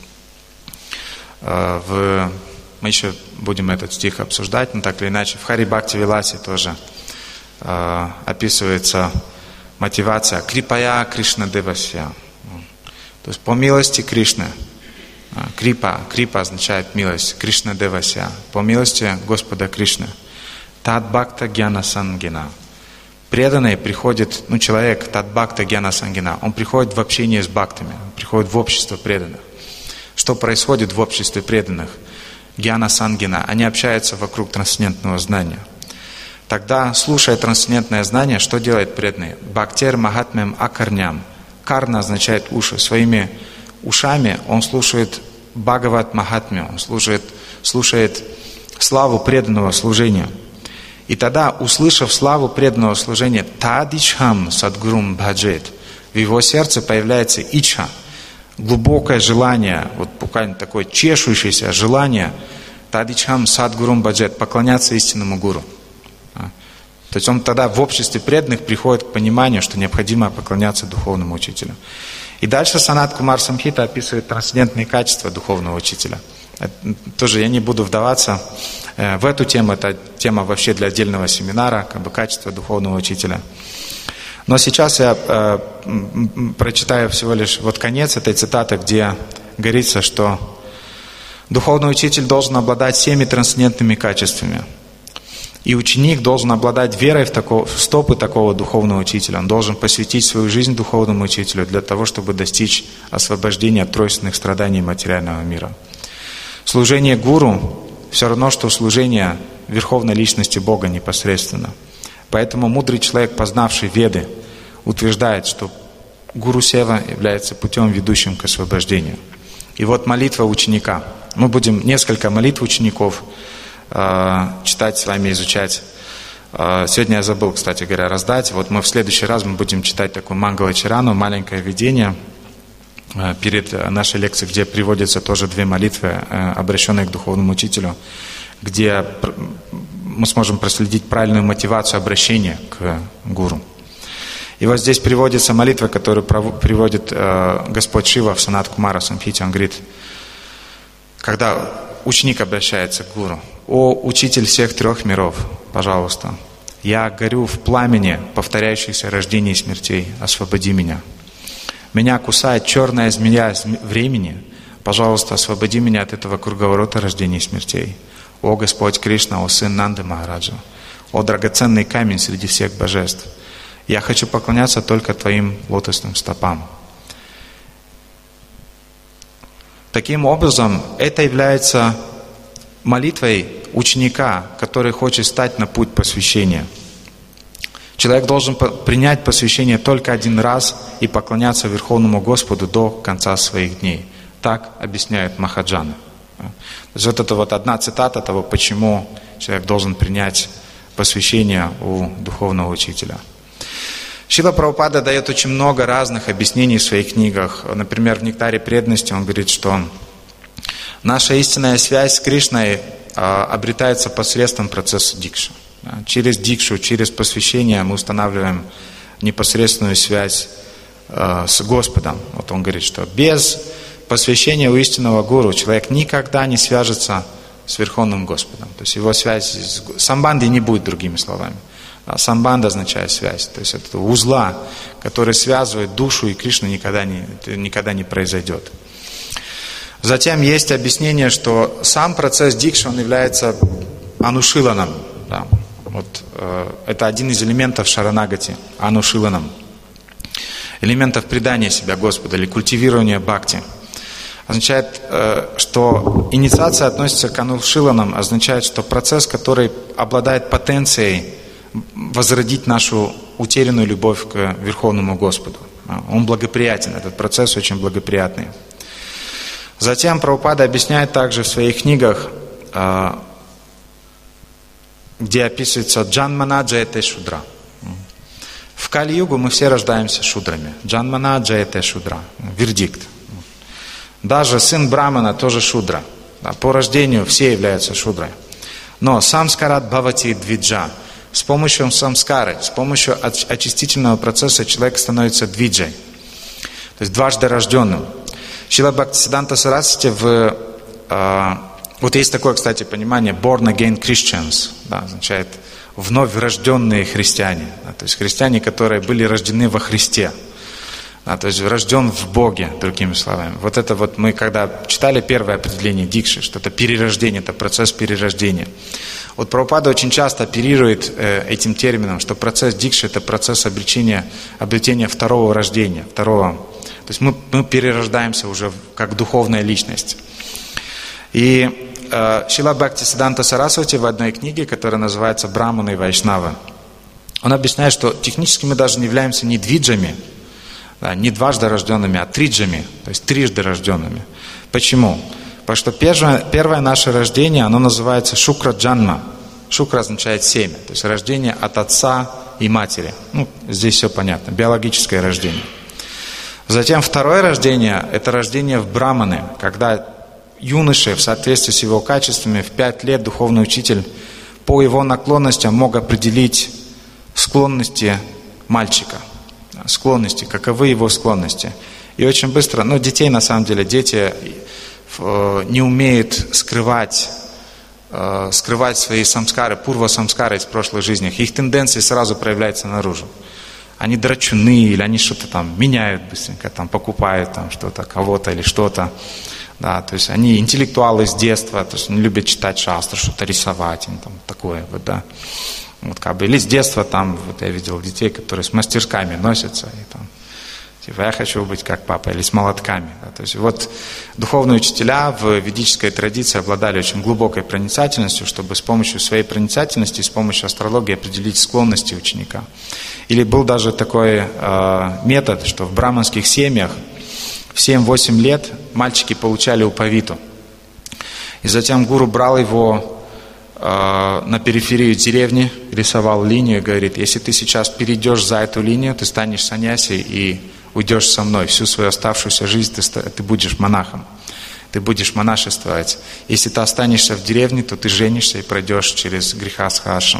Э, в... Мы еще будем этот стих обсуждать, но так или иначе в Хари Бхакти Виласе тоже э, описывается мотивация Крипая Кришна Девасья. То есть по милости Кришны. Крипа, крипа означает милость. Кришна Девасья. По милости Господа Кришны. Тад Бхакта Гьяна Сангина. Преданный приходит, ну человек, Тад Бхакта Гьяна Сангина, он приходит в общение с бхактами, он приходит в общество преданных. Что происходит в обществе преданных? Гьяна Сангина, они общаются вокруг трансцендентного знания. Тогда, слушая трансцендентное знание, что делает преданный? Бхактер Махатмям Акарням. Карна означает уши. Своими ушами он слушает Бхагават Махатмю, он слушает, слушает славу преданного служения. И тогда, услышав славу преданного служения, Тадичхам Садгурум Бхаджет, в его сердце появляется ичха, глубокое желание, вот буквально такое чешущееся желание, Тадичхам Садгурум Бхаджет, поклоняться истинному гуру. То есть он тогда в обществе преданных приходит к пониманию, что необходимо поклоняться духовному учителю. И дальше Санат Кумар Самхита описывает трансцендентные качества духовного учителя. Тоже я не буду вдаваться в эту тему, это тема вообще для отдельного семинара, как бы качество духовного учителя. Но сейчас я э, прочитаю всего лишь вот конец этой цитаты, где говорится, что духовный учитель должен обладать всеми трансцендентными качествами. И ученик должен обладать верой в, такого, в стопы такого духовного учителя. Он должен посвятить свою жизнь духовному учителю для того, чтобы достичь освобождения от тройственных страданий материального мира. Служение гуру все равно, что служение Верховной Личности Бога непосредственно. Поэтому мудрый человек, познавший Веды, утверждает, что гуру сева является путем, ведущим к освобождению. И вот молитва ученика. Мы будем несколько молитв учеников читать с вами, изучать. Сегодня я забыл, кстати говоря, раздать. Вот мы в следующий раз мы будем читать такую Мангала-чарану, маленькое видение перед нашей лекцией, где приводятся тоже две молитвы, обращенные к духовному учителю, где мы сможем проследить правильную мотивацию обращения к гуру. И вот здесь приводится молитва, которую приводит Господь Шива в Санат Кумара Самхите. Он говорит, когда ученик обращается к гуру: «О, учитель всех трех миров, пожалуйста, я горю в пламени повторяющихся рождений и смертей, освободи меня. Меня кусает черная змея времени, пожалуйста, освободи меня от этого круговорота рождений и смертей. О, Господь Кришна, о Сын Нанды Махараджа, о драгоценный камень среди всех божеств. Я хочу поклоняться только Твоим лотосным стопам. Таким образом, это является молитвой ученика, который хочет стать на путь посвящения. Человек должен принять посвящение только один раз и поклоняться Верховному Господу до конца своих дней. Так объясняют Махаджаны. То есть вот это вот одна цитата того, почему человек должен принять посвящение у духовного учителя. Шрила Прабхупада дает очень много разных объяснений в своих книгах. Например, в «Нектаре преданности» он говорит, что наша истинная связь с Кришной а, обретается посредством процесса дикши. Через дикшу, через посвящение мы устанавливаем непосредственную связь а, с Господом. Вот он говорит, что без посвящения у истинного гуру человек никогда не свяжется с Верховным Господом. То есть его связь с самбанды не будет, другими словами. А самбанда означает связь. То есть это узла, который связывает душу и Кришну, никогда не, никогда не произойдет. Затем есть объяснение, что сам процесс дикши, он является анушиланом. Да. Вот, э, это один из элементов шаранагати, анушиланом. Элементов предания себя Господу или культивирования бхакти. Означает, э, что инициация относится к анушиланам, означает, что процесс, который обладает потенцией возродить нашу утерянную любовь к Верховному Господу. Он благоприятен, этот процесс очень благоприятный. Затем Прабхупада объясняет также в своих книгах, где описывается «Джанмана джаяте шудра». В Кали-югу мы все рождаемся шудрами. «Джанмана джаяте шудра». Вердикт. Даже сын Брамана тоже шудра. По рождению все являются шудрой. Но самскарат бхавати двиджа. С помощью самскары, с помощью очистительного процесса человек становится двиджей, то есть дважды рожденным. Шрила Бхактисиддханта Сарасвати в... Э, вот есть такое, кстати, понимание born again Christians, да, означает вновь рожденные христиане. Да, то есть христиане, которые были рождены во Христе. Да, то есть рожден в Боге, другими словами. Вот это вот мы, когда читали первое определение дикши, что это перерождение, это процесс перерождения. Вот Прабхупада очень часто оперирует э, этим термином, что процесс дикши – это процесс обретения, обретения второго рождения, второго. То есть мы, мы перерождаемся уже как духовная личность. И э, Шрила Бхактисиддханта Сарасвати в одной книге, которая называется «Браманы и Вайшнавы», он объясняет, что технически мы даже не являемся не двиджами, да, не дважды рожденными, а триджами, то есть трижды рожденными. Почему? Потому что первое, первое наше рождение, оно называется шукра джанма. Шукра означает семя, то есть рождение от отца и матери. Ну, здесь все понятно, биологическое рождение. Затем второе рождение, это рождение в браманы, когда юноше в соответствии с его качествами в пять лет духовный учитель по его наклонностям мог определить склонности мальчика. Склонности, каковы его склонности. И очень быстро, ну, детей на самом деле, дети не умеют скрывать, скрывать свои самскары, пурва-самскары из прошлых жизней. Их тенденции сразу проявляются наружу. Они драчуны, или они что-то там меняют быстренько, там, покупают там, что-то, кого-то или что-то. Да, то есть они интеллектуалы с детства, то есть они любят читать шастру, что-то рисовать, там, такое вот, да. Вот, как бы, или с детства там, вот я видел детей, которые с мастерками носятся, и там, типа, я хочу быть как папа, или с молотками. Да, то есть вот духовные учителя в ведической традиции обладали очень глубокой проницательностью, чтобы с помощью своей проницательности, с помощью астрологии определить склонности ученика. Или был даже такой э, метод, что в браманских семьях в семь-восемь лет мальчики получали упавиту. И затем гуру брал его э, на периферию деревни, рисовал линию и говорит: если ты сейчас перейдешь за эту линию, ты станешь саньяси и уйдешь со мной. Всю свою оставшуюся жизнь ты, ты будешь монахом. Ты будешь монашествовать. Если ты останешься в деревне, то ты женишься и пройдешь через грехастха-ашрам.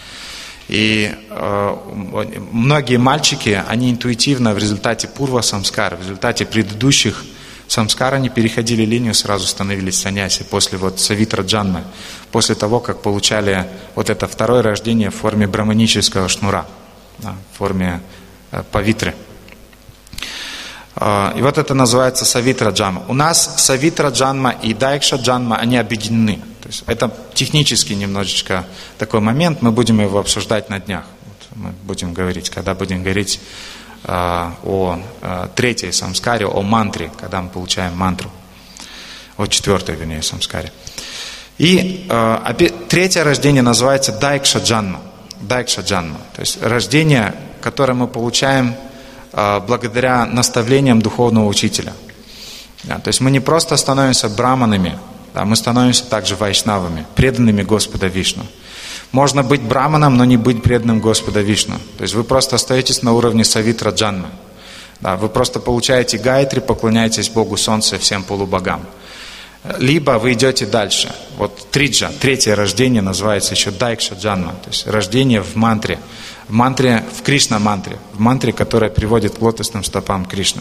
И э, многие мальчики, они интуитивно в результате пурва-самскара, в результате предыдущих самскар, они переходили линию, сразу становились саньяси после вот савитра джанмы, после того, как получали вот это второе рождение в форме браманического шнура, да, в форме э, павитры. И вот это называется Савитра Джанма. У нас Савитра Джанма и Дайкша Джанма, они объединены. То есть это технически немножечко такой момент, мы будем его обсуждать на днях. Вот мы будем говорить, когда будем говорить э, о э, третьей самскаре, о мантре, когда мы получаем мантру. О четвертой, вернее, самскаре. И э, третье рождение называется Дайкша Джанма. Дайкша Джанма. То есть рождение, которое мы получаем благодаря наставлениям духовного учителя. Да, то есть мы не просто становимся браманами, да, мы становимся также вайшнавами, преданными Господа Вишну. Можно быть браманом, но не быть преданным Господа Вишну. То есть вы просто остаетесь на уровне Савитра Джанмы. Да, вы просто получаете гайатри, поклоняетесь Богу Солнца и всем полубогам. Либо вы идете дальше. Вот триджа, третье рождение называется еще Дайкша Джанма, то есть рождение в мантре. В мантре, в Кришна-мантре, в мантре, которая приводит к лотосным стопам Кришны.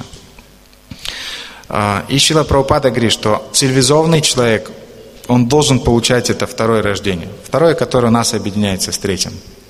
И Шрила Прабхупада говорит, что цивилизованный человек, он должен получать это второе рождение. Второе, которое у нас объединяется с третьим.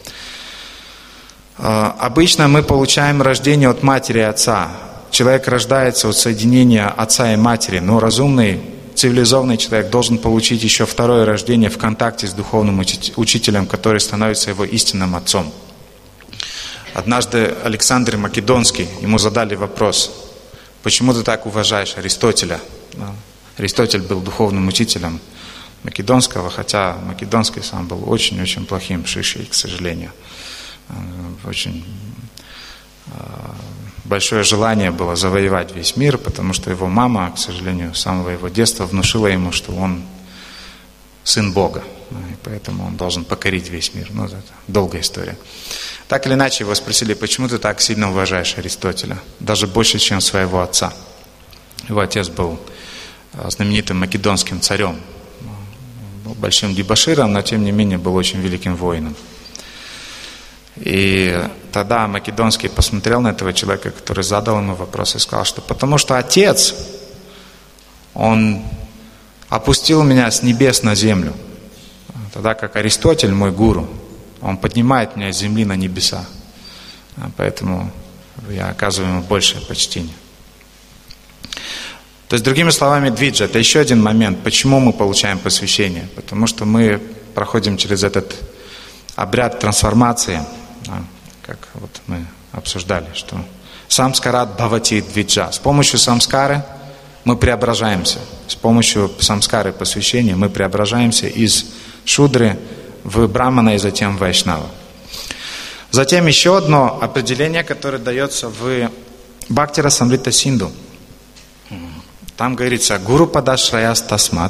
Обычно мы получаем рождение от матери и отца. Человек рождается от соединения отца и матери, но разумный, цивилизованный человек должен получить еще второе рождение в контакте с духовным учителем, который становится его истинным отцом. Однажды Александр Македонский, ему задали вопрос, почему ты так уважаешь Аристотеля? Аристотель был духовным учителем Македонского, хотя Македонский сам был очень-очень плохим шишей, к сожалению. Очень большое желание было завоевать весь мир, потому что его мама, к сожалению, с самого его детства внушила ему, что он сын Бога, и поэтому он должен покорить весь мир. Ну, это долгая история. Так или иначе, его спросили, почему ты так сильно уважаешь Аристотеля, даже больше, чем своего отца. Его отец был знаменитым македонским царем, был большим дебоширом, но тем не менее был очень великим воином. И тогда Македонский посмотрел на этого человека, который задал ему вопрос, и сказал, что потому что отец, он опустил меня с небес на землю, тогда как Аристотель, мой гуру, он поднимает меня с земли на небеса. Поэтому я оказываю ему большее почтение. То есть, другими словами, двиджа — это еще один момент, почему мы получаем посвящение. Потому что мы проходим через этот обряд трансформации, как вот мы обсуждали, что самскарат бхавати двиджа. С помощью самскары мы преображаемся. С помощью самскары посвящения мы преображаемся из шудры в брамана и затем в вайшнава. Затем еще одно определение, которое дается в Бхакти Расамрита Синду. Там говорится «Гуру падашраяс тасмат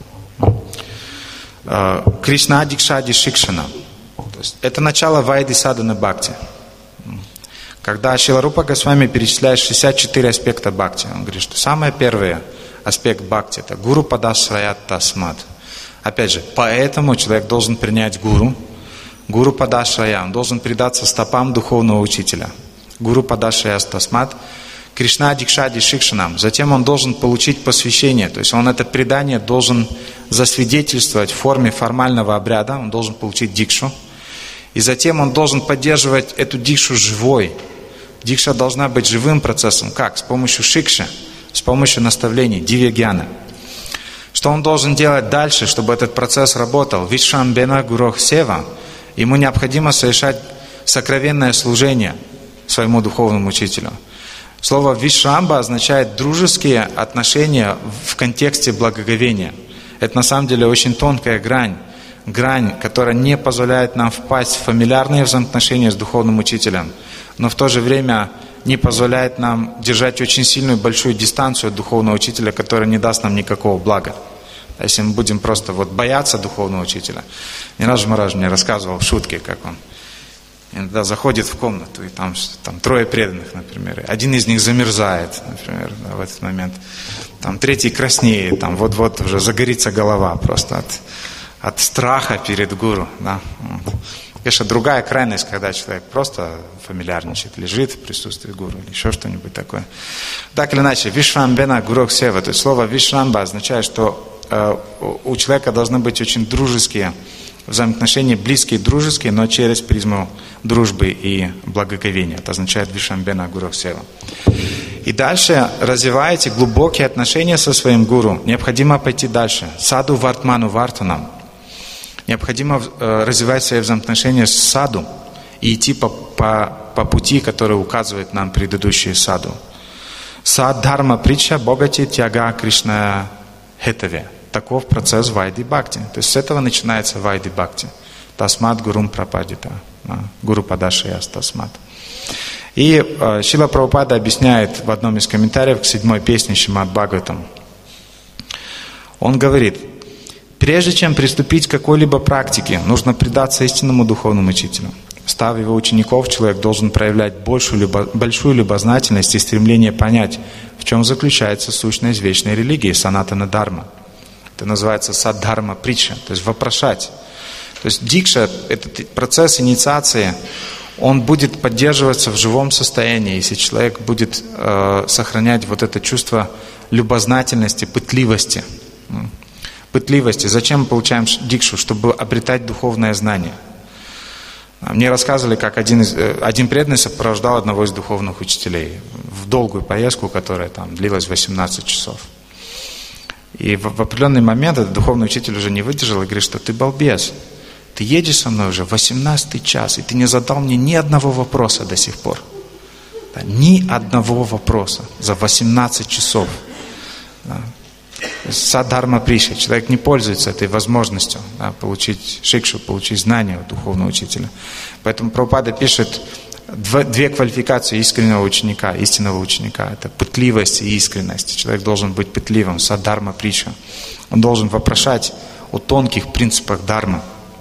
Кришна дикшади шикшана». То есть это начало Вайди Садана Бхакти. Когда Шрила Рупа Госвами перечисляет шестьдесят четыре аспекта Бхакти, он говорит, что самый первый аспект Бхакти — это «Гуру падашраят тасмат». Опять же, поэтому человек должен принять гуру, гуру падашрая, он должен предаться стопам духовного учителя. Гуру падашрая тасмат, Кришна дикшади шикшанам. Затем он должен получить посвящение, то есть он это предание должен засвидетельствовать в форме формального обряда, он должен получить дикшу. И затем он должен поддерживать эту дикшу живой. Дикша должна быть живым процессом. Как? С помощью шикши, с помощью наставлений, дивья-гьяна. Что он должен делать дальше, чтобы этот процесс работал? Вишрамбена гурох сева. Ему необходимо совершать сокровенное служение своему духовному учителю. Слово вишрамба означает дружеские отношения в контексте благоговения. Это на самом деле очень тонкая грань. Грань, которая не позволяет нам впасть в фамильярные взаимоотношения с духовным учителем, но в то же время не позволяет нам держать очень сильную большую дистанцию от духовного учителя, который не даст нам никакого блага. Если мы будем просто вот бояться духовного учителя. Не раз Махарадж мне рассказывал в шутке, как он иногда заходит в комнату, и там, там трое преданных, например. Один из них замерзает, например, да, в этот момент. Там третий краснеет, там вот-вот уже загорится голова просто от, от страха перед гуру. Да. Вот. Конечно, другая крайность, когда человек просто фамильярничает, лежит в присутствии гуру или еще что-нибудь такое. Так или иначе, вишрамбена гурох сева, то есть слово вишрамба означает, что э, у человека должны быть очень дружеские взаимоотношения, близкие, дружеские, но через призму дружбы и благоговения. Это означает вишрамбена гурох сева. И дальше развиваете глубокие отношения со своим гуру. Необходимо пойти дальше. Саду вартману вартанам. Необходимо э, развивать свои взаимоотношения с саду и идти по, по, по пути, который указывает нам предыдущие саду. Сад дхарма притча богати тяга Кришна хетаве. Таков процесс вайди бхакти. То есть с этого начинается вайди бхакти. Тасмат гурум прападита. Гуру падашияс тасмат. И э, Шрила Прабхупада объясняет в одном из комментариев к седьмой песне Шримад Бхагаватам. Он говорит: прежде чем приступить к какой-либо практике, нужно предаться истинному духовному учителю. Став его учеников, человек должен проявлять большую, любо, большую любознательность и стремление понять, в чем заключается сущность вечной религии, санатана дхарма. Это называется саддхарма притча, то есть вопрошать. То есть дикша, этот процесс инициации, он будет поддерживаться в живом состоянии, если человек будет э, сохранять вот это чувство любознательности, пытливости. Пытливости. Зачем мы получаем дикшу? Чтобы обретать духовное знание. Мне рассказывали, как один, из, один преданный сопровождал одного из духовных учителей в долгую поездку, которая там длилась восемнадцать часов. И в, в определенный момент этот духовный учитель уже не выдержал и говорит, что ты балбес. Ты едешь со мной уже восемнадцатый час, и ты не задал мне ни одного вопроса до сих пор. Да, ни одного вопроса за восемнадцать часов. Да. Саддхарма притча. Человек не пользуется этой возможностью, да, получить шикшу, получить знания у духовного учителя. Поэтому Прабхупада пишет дв- две квалификации искреннего ученика, истинного ученика. Это пытливость и искренность. Человек должен быть пытливым. Саддхарма притча. Он должен вопрошать о тонких принципах дхармы.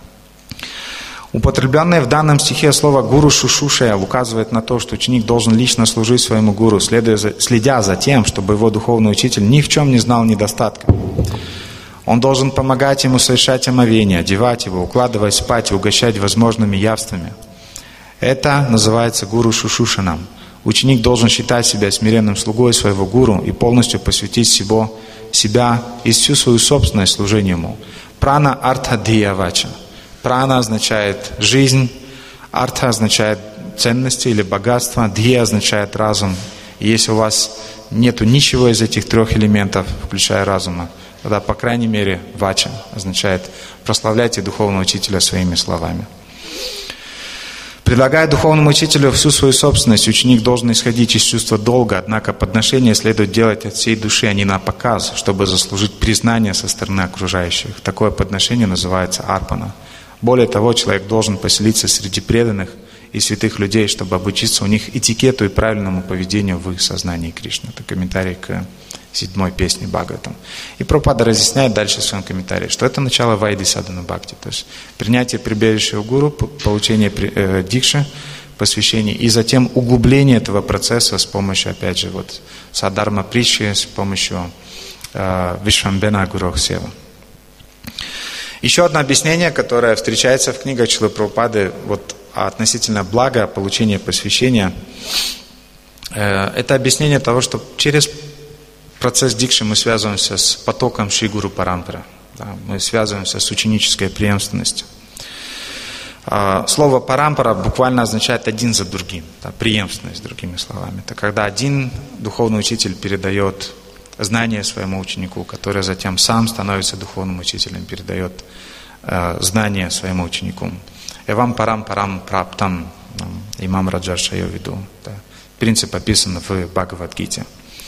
Употребленное в данном стихе слово «гуру шушушая» указывает на то, что ученик должен лично служить своему гуру, следуя за, следя за тем, чтобы его духовный учитель ни в чем не знал недостатка. Он должен помогать ему совершать омовение, одевать его, укладывать спать и угощать возможными явствами. Это называется гуру шушушанам. Ученик должен считать себя смиренным слугой своего гуру и полностью посвятить себя, себя и всю свою собственность служению ему. Прана артха дхия вача. Прана означает жизнь, артха означает ценности или богатство, дхия означает разум. И если у вас нету ничего из этих трех элементов, включая разума, тогда, по крайней мере, вача означает прославляйте духовного учителя своими словами. Предлагая духовному учителю всю свою собственность, ученик должен исходить из чувства долга, однако подношения следует делать от всей души, а не на показ, чтобы заслужить признание со стороны окружающих. Такое подношение называется арпана. Более того, человек должен поселиться среди преданных и святых людей, чтобы обучиться у них этикету и правильному поведению в их сознании Кришны. Это комментарий к седьмой песне Бхагаватам. И Прабхупада разъясняет дальше в своем комментарии, что это начало вайди садхана бхакти, то есть принятие прибежища у гуру, получение э, дикши, посвящение, и затем углубление этого процесса с помощью, опять же, вот саддхарма притчи, с помощью э, Вишвамбена Гуру Сева. Еще одно объяснение, которое встречается в книгах Шрилы Прабхупады вот, относительно блага получения посвящения, э, это объяснение того, что через процесс дикши мы связываемся с потоком Шри Гуру Парампара, да, мы связываемся с ученической преемственностью. Э, слово парампара буквально означает один за другим, да, преемственность, другими словами. Это когда один духовный учитель передает знание своему ученику, который затем сам становится духовным учителем, передает э, знание своему ученику. Эвам парам парам праптам, имам Раджарша я веду. Да. Принцип описан в Бхагавад-гите.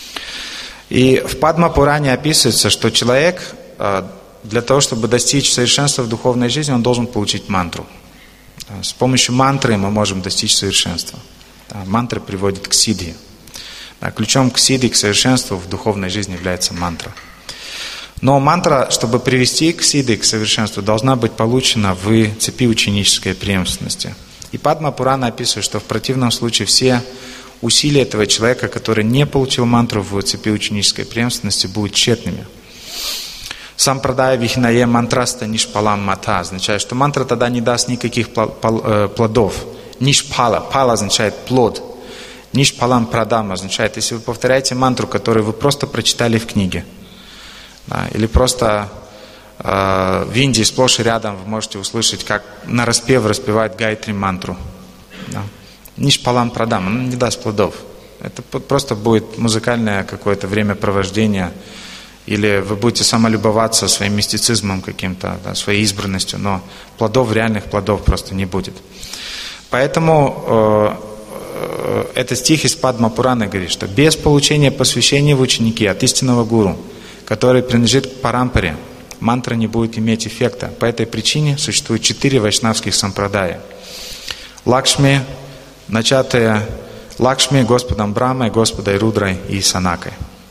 И в Падма-пуране описывается, что человек э, для того, чтобы достичь совершенства в духовной жизни, он должен получить мантру. Да. С помощью мантры мы можем достичь совершенства. Да. Мантра приводит к сиддхи. Ключом к сиддхи, к совершенству в духовной жизни является мантра. Но мантра, чтобы привести к сиддхи, к совершенству, должна быть получена в цепи ученической преемственности. И Падма-пурана описывает, что в противном случае все усилия этого человека, который не получил мантру в цепи ученической преемственности, будут тщетными. Сампрадая вихинае мантраста нишпалам мата означает, что мантра тогда не даст никаких плодов. Нишпала, пала означает плод. Нишпалам прадам означает, если вы повторяете мантру, которую вы просто прочитали в книге, да, или просто э, в Индии сплошь и рядом вы можете услышать, как нараспев распевает гайатри мантру. Да. Нишпалам прадам, она не даст плодов. Это просто будет музыкальное какое-то времяпровождение, или вы будете самолюбоваться своим мистицизмом каким-то, да, своей избранностью, но плодов, реальных плодов просто не будет. Поэтому э, э, этот стих из Падма Пураны говорит, что без получения посвящения в ученики от истинного гуру, который принадлежит к парампаре, мантра не будет иметь эффекта. По этой причине существует четыре вайшнавских сампрадая. Лакшми, начатые Лакшми, Господом Брамой, Господой Рудрой и Санакой.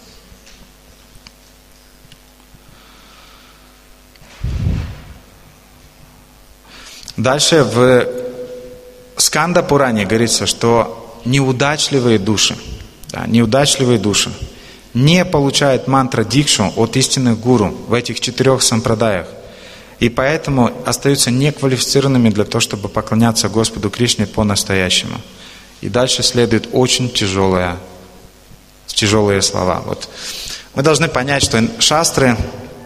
Дальше в Сканда Пуране говорится, что неудачливые души, да, неудачливые души не получают мантра дикшу от истинных гуру в этих четырех сампрадаях. И поэтому остаются неквалифицированными для того, чтобы поклоняться Господу Кришне по-настоящему. И дальше следуют очень тяжелые, тяжелые слова. Вот. Мы должны понять, что шастры,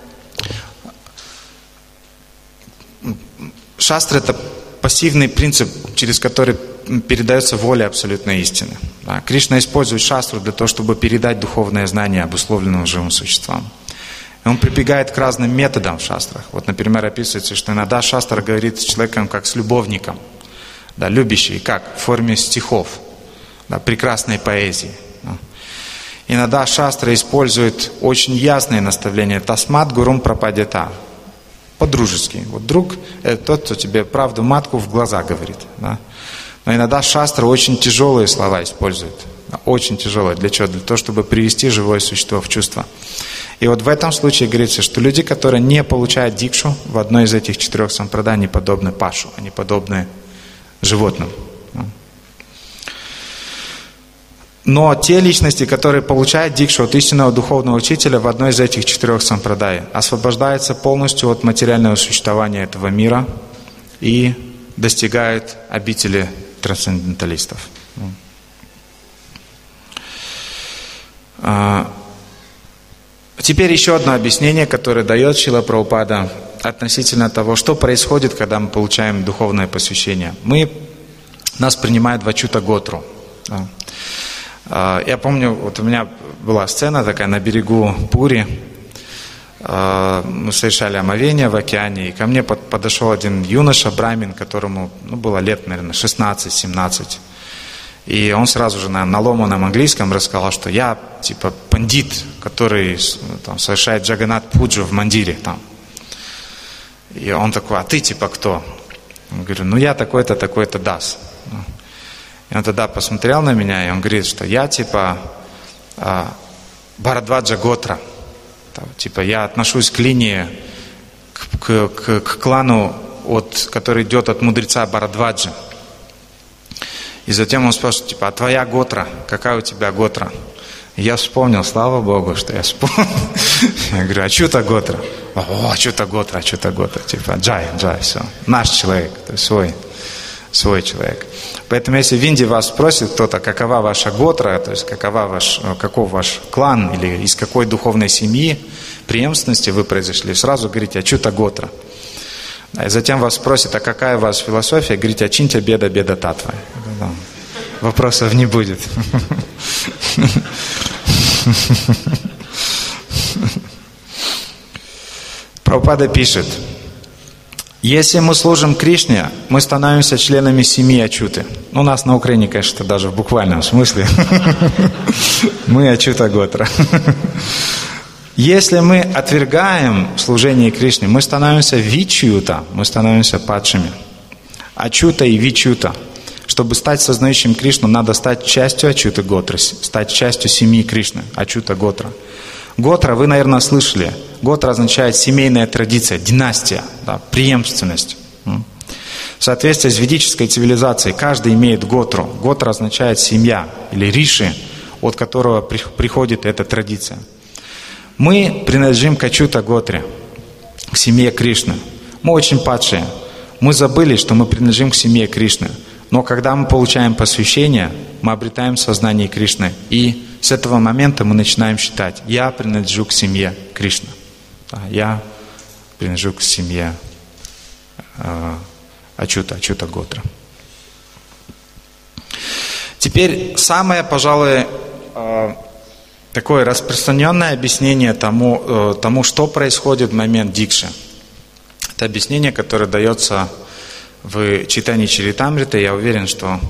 шастры — это пассивный принцип, через который передается воля абсолютной истины. Да. Кришна использует шастру для того, чтобы передать духовное знание обусловленным живым существам. И он прибегает к разным методам в шастрах. Вот, например, описывается, что иногда шастра говорит с человеком как с любовником, да, любящий, как? В форме стихов, да, прекрасной поэзии. Да. Иногда шастра использует очень ясные наставления. Тасмат гурум прападета. По-дружески. Вот друг — это тот, кто тебе правду матку в глаза говорит. Да. Но иногда шастра очень тяжелые слова использует. Да, очень тяжелые. Для чего? Для того, чтобы привести живое существо в чувство. И вот в этом случае говорится, что люди, которые не получают дикшу в одной из этих четырех сампрадай, они подобны пашу, они подобны животным. Но те личности, которые получают дикшу от истинного духовного учителя в одной из этих четырех сампрадай, освобождаются полностью от материального существования этого мира и достигают обители трансценденталистов. Теперь еще одно объяснение, которое дает Шрила Прабхупада относительно того, что происходит, когда мы получаем духовное посвящение. Мы, нас принимают в Ачута Готру. Я помню, вот у меня была сцена такая на берегу Пури. Мы совершали омовение в океане, и ко мне подошел один юноша, брамин, которому ну, было лет, наверное, шестнадцать-семнадцать. И он сразу же на, на ломаном английском рассказал, что я типа пандит, который там, совершает Джаганат Пуджу в мандире. Там. И он такой: а ты типа кто? Я говорю: ну я такой-то, такой-то дас. И он тогда посмотрел на меня, и он говорит, что я типа Бхарадваджа Готра. Типа я отношусь к линии, к, к, к клану, от, который идет от мудреца Бхарадваджи. И затем он спрашивает, типа, а твоя Готра? Какая у тебя Готра? И я вспомнил, слава Богу, что я вспомнил. Я говорю: а Ачута Готра? О, Ачута Готра, Ачута Готра. Типа, джай, джай, все. Наш человек, то есть свой, свой человек. Поэтому если в Индии вас спросит кто-то, какова ваша Готра, то есть какова ваш, каков ваш клан, или из какой духовной семьи, преемственности вы произошли, сразу говорите: Ачута Готра. И затем вас спросят, а какая у вас философия, говорите: Ачинтя беда беда татва. Вопросов не будет. Прабхупада пишет: если мы служим Кришне, мы становимся членами семьи Ачуты. У нас на Украине, конечно, даже в буквальном смысле. Мы Ачута Готра. Если мы отвергаем служение Кришне, мы становимся вичюта, мы становимся падшими. Ачута и вичюта. Чтобы стать сознающим Кришну, надо стать частью Ачуты Готры, стать частью семьи Кришны, Ачута Готра. Готра, вы, наверное, слышали. Готра означает семейная традиция, династия, да, преемственность. В соответствии с ведической цивилизацией каждый имеет Готру. Готра означает семья или риши, от которого приходит эта традиция. Мы принадлежим к Ачута Готре, к семье Кришны. Мы очень падшие. Мы забыли, что мы принадлежим к семье Кришны. Но когда мы получаем посвящение, мы обретаем сознание Кришны. И с этого момента мы начинаем считать: я принадлежу к семье Кришны. Я принадлежу к семье э, Ачута, Ачута Готра. Теперь самое, пожалуй, такое распространенное объяснение тому, тому, что происходит в момент дикши. Это объяснение, которое дается в читании Чаритамриты. Я уверен, что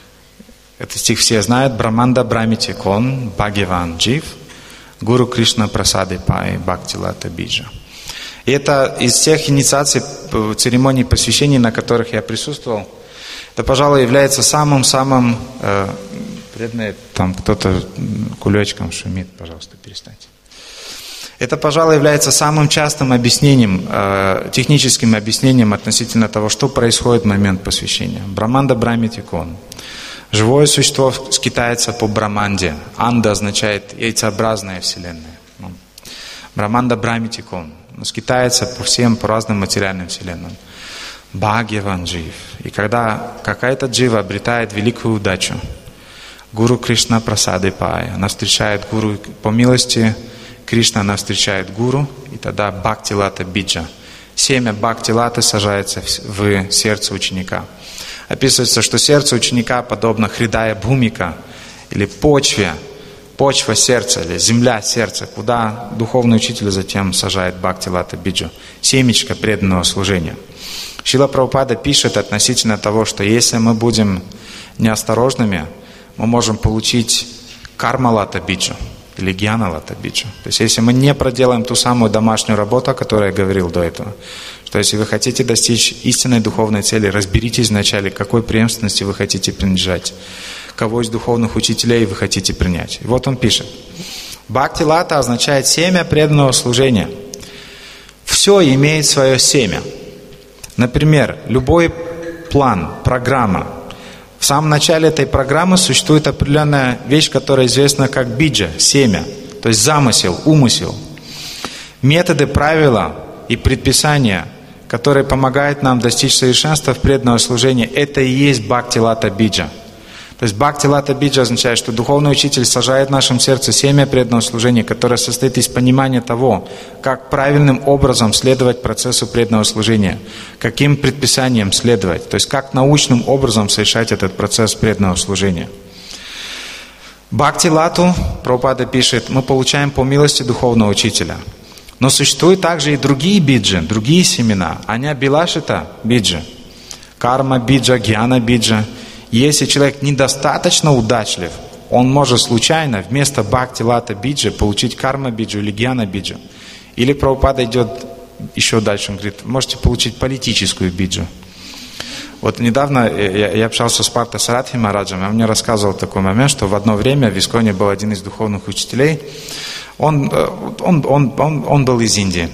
этот стих все знают. Браманда брамити кон, Бхагаван джив, Гуру Кришна прасады пай, Бхактилата биджа. И это из всех инициаций, церемоний посвящений, на которых я присутствовал, это, пожалуй, является самым-самым... Э, преданный, там кто-то кулечком шумит, пожалуйста, перестаньте. Это, пожалуй, является самым частым объяснением, э, техническим объяснением относительно того, что происходит в момент посвящения. Браманда брамити кон. Живое существо скитается по браманде. Анда означает яйцеобразная вселенная. Браманда брамити кон. Скитается по всем, по разным материальным вселенным. Бхагаван джив. И когда какая-то джива обретает великую удачу, Гуру Кришна прасады пай, она встречает гуру по милости Кришна, она встречает гуру, и тогда Бхактилата биджа. Семя Бхактилаты сажается в сердце ученика. Описывается, что сердце ученика подобно хридая бхумика, или почве, почва сердца, или земля сердца, куда духовный учитель затем сажает Бхактилата биджу, семечко преданного служения. Шрила Прабхупада пишет относительно того, что если мы будем неосторожными, мы можем получить карма-лата биджу или гьяна-лата биджу. То есть если мы не проделаем ту самую домашнюю работу, о которой я говорил до этого, что если вы хотите достичь истинной духовной цели, разберитесь вначале, к какой преемственности вы хотите принадлежать, кого из духовных учителей вы хотите принять. И вот он пишет. Бхакти-лата означает семя преданного служения. Все имеет свое семя. Например, любой план, программа. В самом начале этой программы существует определенная вещь, которая известна как биджа, семя, то есть замысел, умысел. Методы, правила и предписания, которые помогают нам достичь совершенства в преданного служения, это и есть бхакти-лата биджа. То есть бхакти-лата биджа означает, что духовный учитель сажает в нашем сердце семя преданного служения, которое состоит из понимания того, как правильным образом следовать процессу преданного служения, каким предписаниям следовать, то есть как научным образом совершать этот процесс преданного служения. Бхакти-лату, Прабхупада пишет, мы получаем по милости духовного учителя. Но существуют также и другие биджи, другие семена. Аня билашита биджа, карма биджа, гьяна биджа. Если человек недостаточно удачлив, он может случайно вместо бхакти-лата биджи получить карма биджу или гьяна биджу. Или Прабхупада идет еще дальше, он говорит, можете получить политическую биджу. Вот недавно я, я общался с Парта Саратхи Махараджем, он мне рассказывал такой момент, что в одно время в Исконе был один из духовных учителей, он, он, он, он, он был из Индии.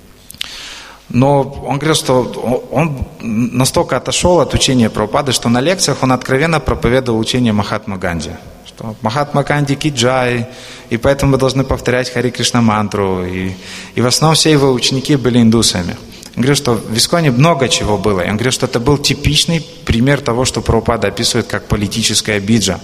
Но он говорил, что он настолько отошел от учения Прабхупады, что на лекциях он откровенно проповедовал учение Махатмы Ганди. Что Махатма Ганди ки джай, и поэтому мы должны повторять Хари Кришна мантру. И, и в основном все его ученики были индусами. Он говорил, что в Исконе много чего было. И он говорил, что это был типичный пример того, что Прабхупада описывает как политическая биджа.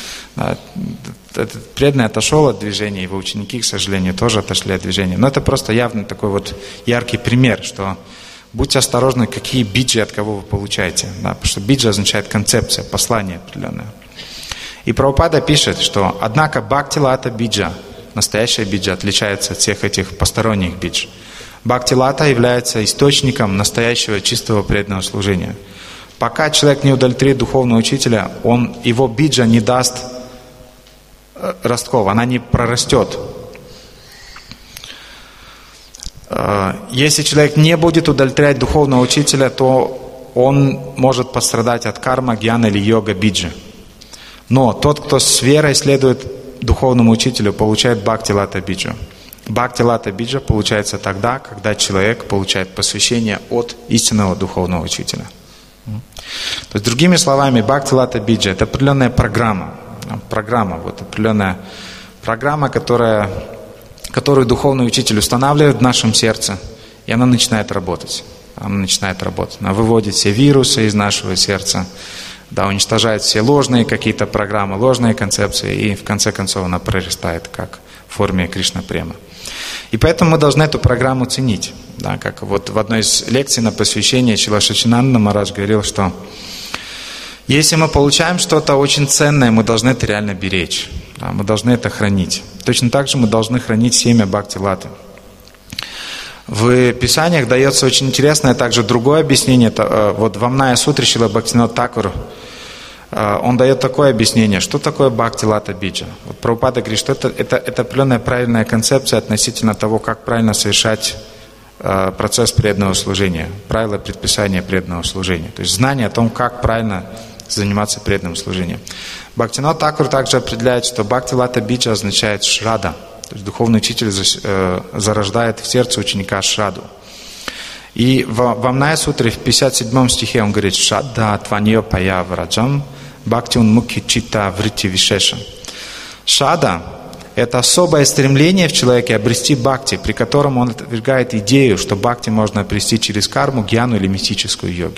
Этот преданный отошел от движения, его ученики, к сожалению, тоже отошли от движения. Но это просто явно такой вот яркий пример, что будьте осторожны, какие биджи от кого вы получаете. Да, потому что биджа означает концепция, послание определенное. И Прабхупада пишет, что однако бхакти-лата биджа, настоящая биджа, отличается от всех этих посторонних бидж. Бхакти-лата является источником настоящего чистого преданного служения. Пока человек не удовлетворит духовного учителя, он, его биджа не даст ростков, она не прорастет. Если человек не будет удовлетворять духовного учителя, то он может пострадать от карма, гьяна или йога биджи. Но тот, кто с верой следует духовному учителю, получает бхакти-лата биджу. Бхакти-лата биджа получается тогда, когда человек получает посвящение от истинного духовного учителя. То есть, другими словами, бхакти-лата биджа — это определенная программа. Программа, вот определенная программа, которая, которую духовный учитель устанавливает в нашем сердце, и она начинает работать. Она начинает работать. Она выводит все вирусы из нашего сердца, да, уничтожает все ложные какие-то программы, ложные концепции, и в конце концов она прорастает как в форме Кришна-према. И поэтому мы должны эту программу ценить. Да, как вот в одной из лекций на посвящение Шрила Саччинанда Махарадж говорил, что Если мы получаем что-то очень ценное, мы должны это реально беречь. Да, мы должны это хранить. Точно так же мы должны хранить семя Бхакти-латы. В Писаниях дается очень интересное также другое объяснение. Это, вот в Амная-сутре Шрила Бхактивинода Тхакур, он дает такое объяснение, что такое Бхакти-лата-биджа. Вот Прабхупада говорит, что это, это, это определенная правильная концепция относительно того, как правильно совершать процесс преданного служения, правила предписания преданного служения. То есть знание о том, как правильно заниматься преданным служением. Бхактивинода Тхакур также определяет, что Бхакти-лата-биджа означает шрада. То есть духовный учитель зарождает в сердце ученика шраду. И в, в Амная-сутре в пятьдесят седьмом стихе он говорит: «Шрадда тваньо пая враджам бхактиун мукхи чита врити вишеша». Шрада – это особое стремление в человеке обрести бхакти, при котором он отвергает идею, что бхакти можно обрести через карму, гьяну или мистическую йогу.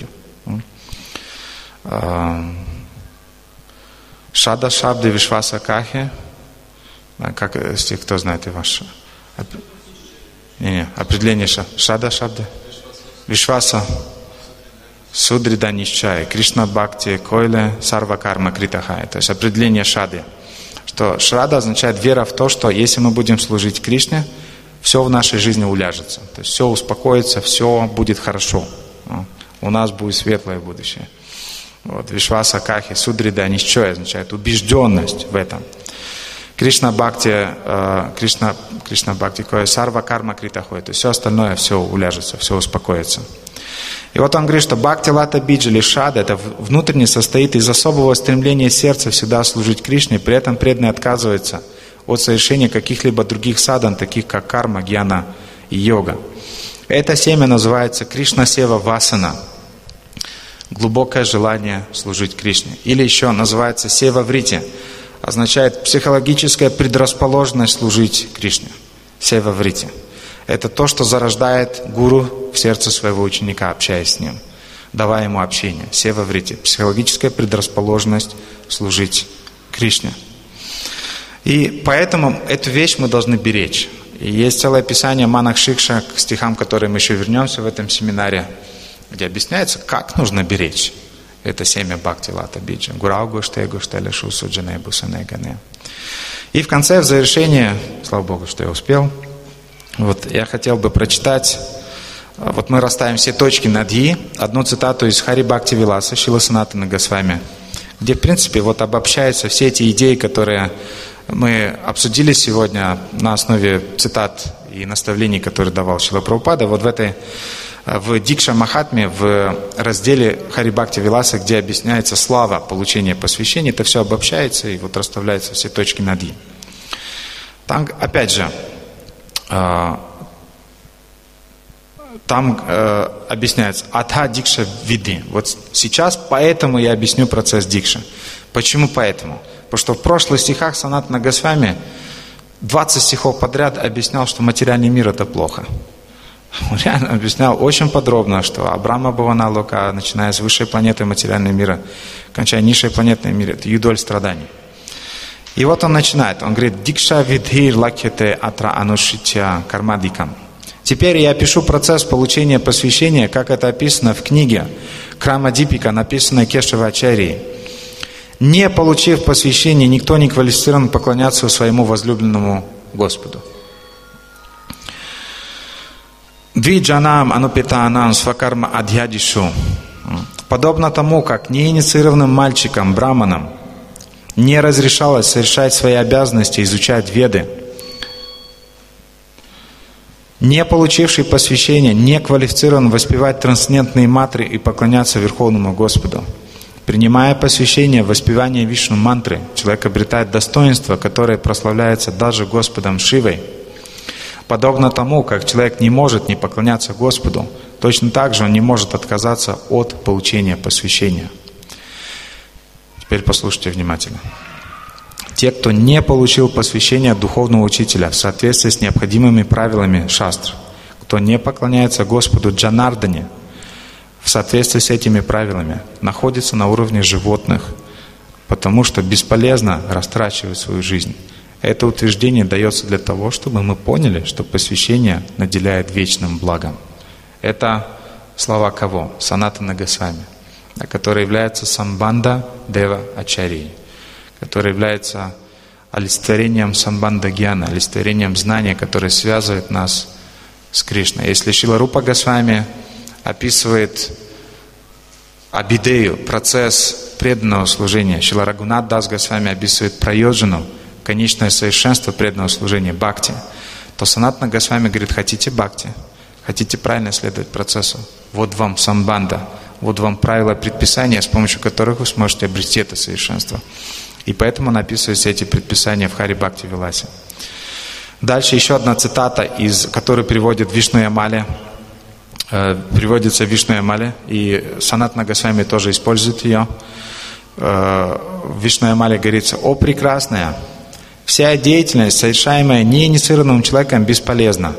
Шада шабды вишваса кахи. Как, если кто знает и ваше не, не, определение шада шабды. Вишваса судрида нищай, Кришна бхакти койле сарва карма критахай. То есть определение шады. Что шрада означает вера в то, что если мы будем служить Кришне, все в нашей жизни уляжется. То есть все успокоится, все будет хорошо. У нас будет светлое будущее. Вот, Вишваса кахи, судрида нищай означает убежденность в этом. Кришна бхакти, Кришна, Кришна бхакти, сарва карма критахой. То есть все остальное, все уляжется, все успокоится. И вот он говорит, что Бхакти-лата-биджа или шада, это внутренне состоит из особого стремления сердца всегда служить Кришне, при этом преданный отказывается от совершения каких-либо других садан, таких как карма, гьяна и йога. Это семя называется Кришна-сева-васана. Глубокое желание служить Кришне. Или еще называется сева-врити. Означает психологическая предрасположенность служить Кришне. Сева-врити. Это то, что зарождает гуру в сердце своего ученика, общаясь с ним, давая ему общение. Сева-врити. Психологическая предрасположенность служить Кришне. И поэтому эту вещь мы должны беречь. И есть целое описание Манах-шикша к стихам, к которым мы еще вернемся в этом семинаре, где объясняется, как нужно беречь это семя Бхакти-лата-биджа. И в конце, в завершение, слава Богу, что я успел, вот я хотел бы прочитать, вот мы расставим все точки над «и», одну цитату из Хари Бхакти Виласа Шрилы Санатаны Госвами, где, в принципе, вот обобщаются все эти идеи, которые мы обсудили сегодня на основе цитат и наставлений, которые давал Шрила Прабхупада. Вот в этой В Дикша Махатме, в разделе Хари Бхакти Виласа, где объясняется слава получения посвящения, это все обобщается и вот расставляются все точки над «и». Там, опять же, там объясняется «Атха Дикша Види». Вот сейчас поэтому я объясню процесс Дикши. Почему поэтому? Потому что в прошлых стихах Санатана Госвами двадцать стихов подряд объяснял, что материальный мир – это плохо. Он реально объяснял очень подробно, что Абрама Бхавана Лока, начиная с высшей планеты материального мира, кончая низшей планетной мира, это юдоль страданий. И вот он начинает, он говорит: «Дикша видхир лакхете атра анушитя кармадикам». Теперь я опишу процесс получения посвящения, как это описано в книге Крамадипика, написанной Кешава-ачарьей. Не получив посвящение, никто не квалифицирован поклоняться своему возлюбленному Господу. Двиджанам анупитанам свакарма адьядишу. Подобно тому, как неинициированным мальчикам, браманам, не разрешалось совершать свои обязанности, изучать веды, не получивший посвящения, не квалифицирован воспевать трансцендентные мантры и поклоняться Верховному Господу. Принимая посвящение, воспевание Вишну мантры, человек обретает достоинство, которое прославляется даже Господом Шивой. Подобно тому, как человек не может не поклоняться Господу, точно так же он не может отказаться от получения посвящения. Теперь послушайте внимательно. Те, кто не получил посвящение от духовного учителя в соответствии с необходимыми правилами шастр, кто не поклоняется Господу Джанардане в соответствии с этими правилами, находится на уровне животных, потому что бесполезно растрачивать свою жизнь. Это утверждение дается для того, чтобы мы поняли, что посвящение наделяет вечным благом. Это слова кого? Санатана Госвами. который является самбанда дева ачарьи, который является олицетворением самбанда гьяна, олицетворением знания, которое связывает нас с Кришной. Если Шрила Рупа Госвами описывает абидею, процесс преданного служения, Шрила Рагунат Дас Госвами описывает прайоджану, конечное совершенство преданного служения, бхакти, то Санатана Госвами говорит: хотите бхакти, хотите правильно следовать процессу, вот вам самбанда, вот вам правила предписания, с помощью которых вы сможете обрести это совершенство. И поэтому написываются эти предписания в Хари Бхакти Виласе. Дальше еще одна цитата, из которой приводит Вишну Ямали, э, приводится в Вишну Ямали, и Санатана Госвами тоже использует ее. Э, в Вишну Ямали говорится: «О прекрасная, вся деятельность, совершаемая неинициированным человеком, бесполезна».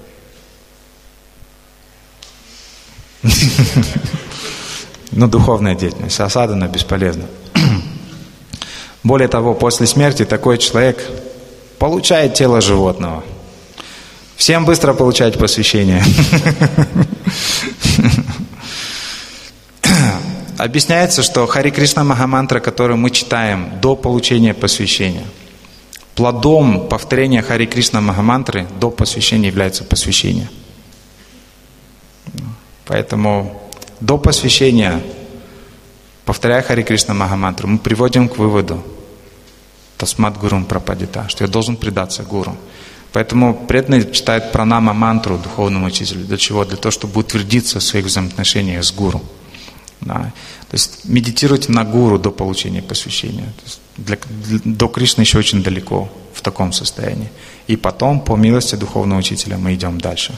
Ну, духовная деятельность, асадана бесполезна. Более того, после смерти такой человек получает тело животного. Всем быстро получать посвящение. Объясняется, что Хари Кришна Махамантра, которую мы читаем до получения посвящения, плодом повторения Хари Кришна Махамантры до посвящения является посвящение. Поэтому до посвящения, повторяя Хари Кришна Махамантру, мы приводим к выводу Тасмат Гурум Прападита, что я должен предаться гуру. Поэтому преданные читают пранама мантру духовному учителю. Для чего? Для того, чтобы утвердиться в своих взаимоотношениях с гуру. Да. То есть медитируйте на гуру до получения посвящения. То есть для, для, до Кришны еще очень далеко в таком состоянии. И потом, по милости духовного учителя, мы идем дальше.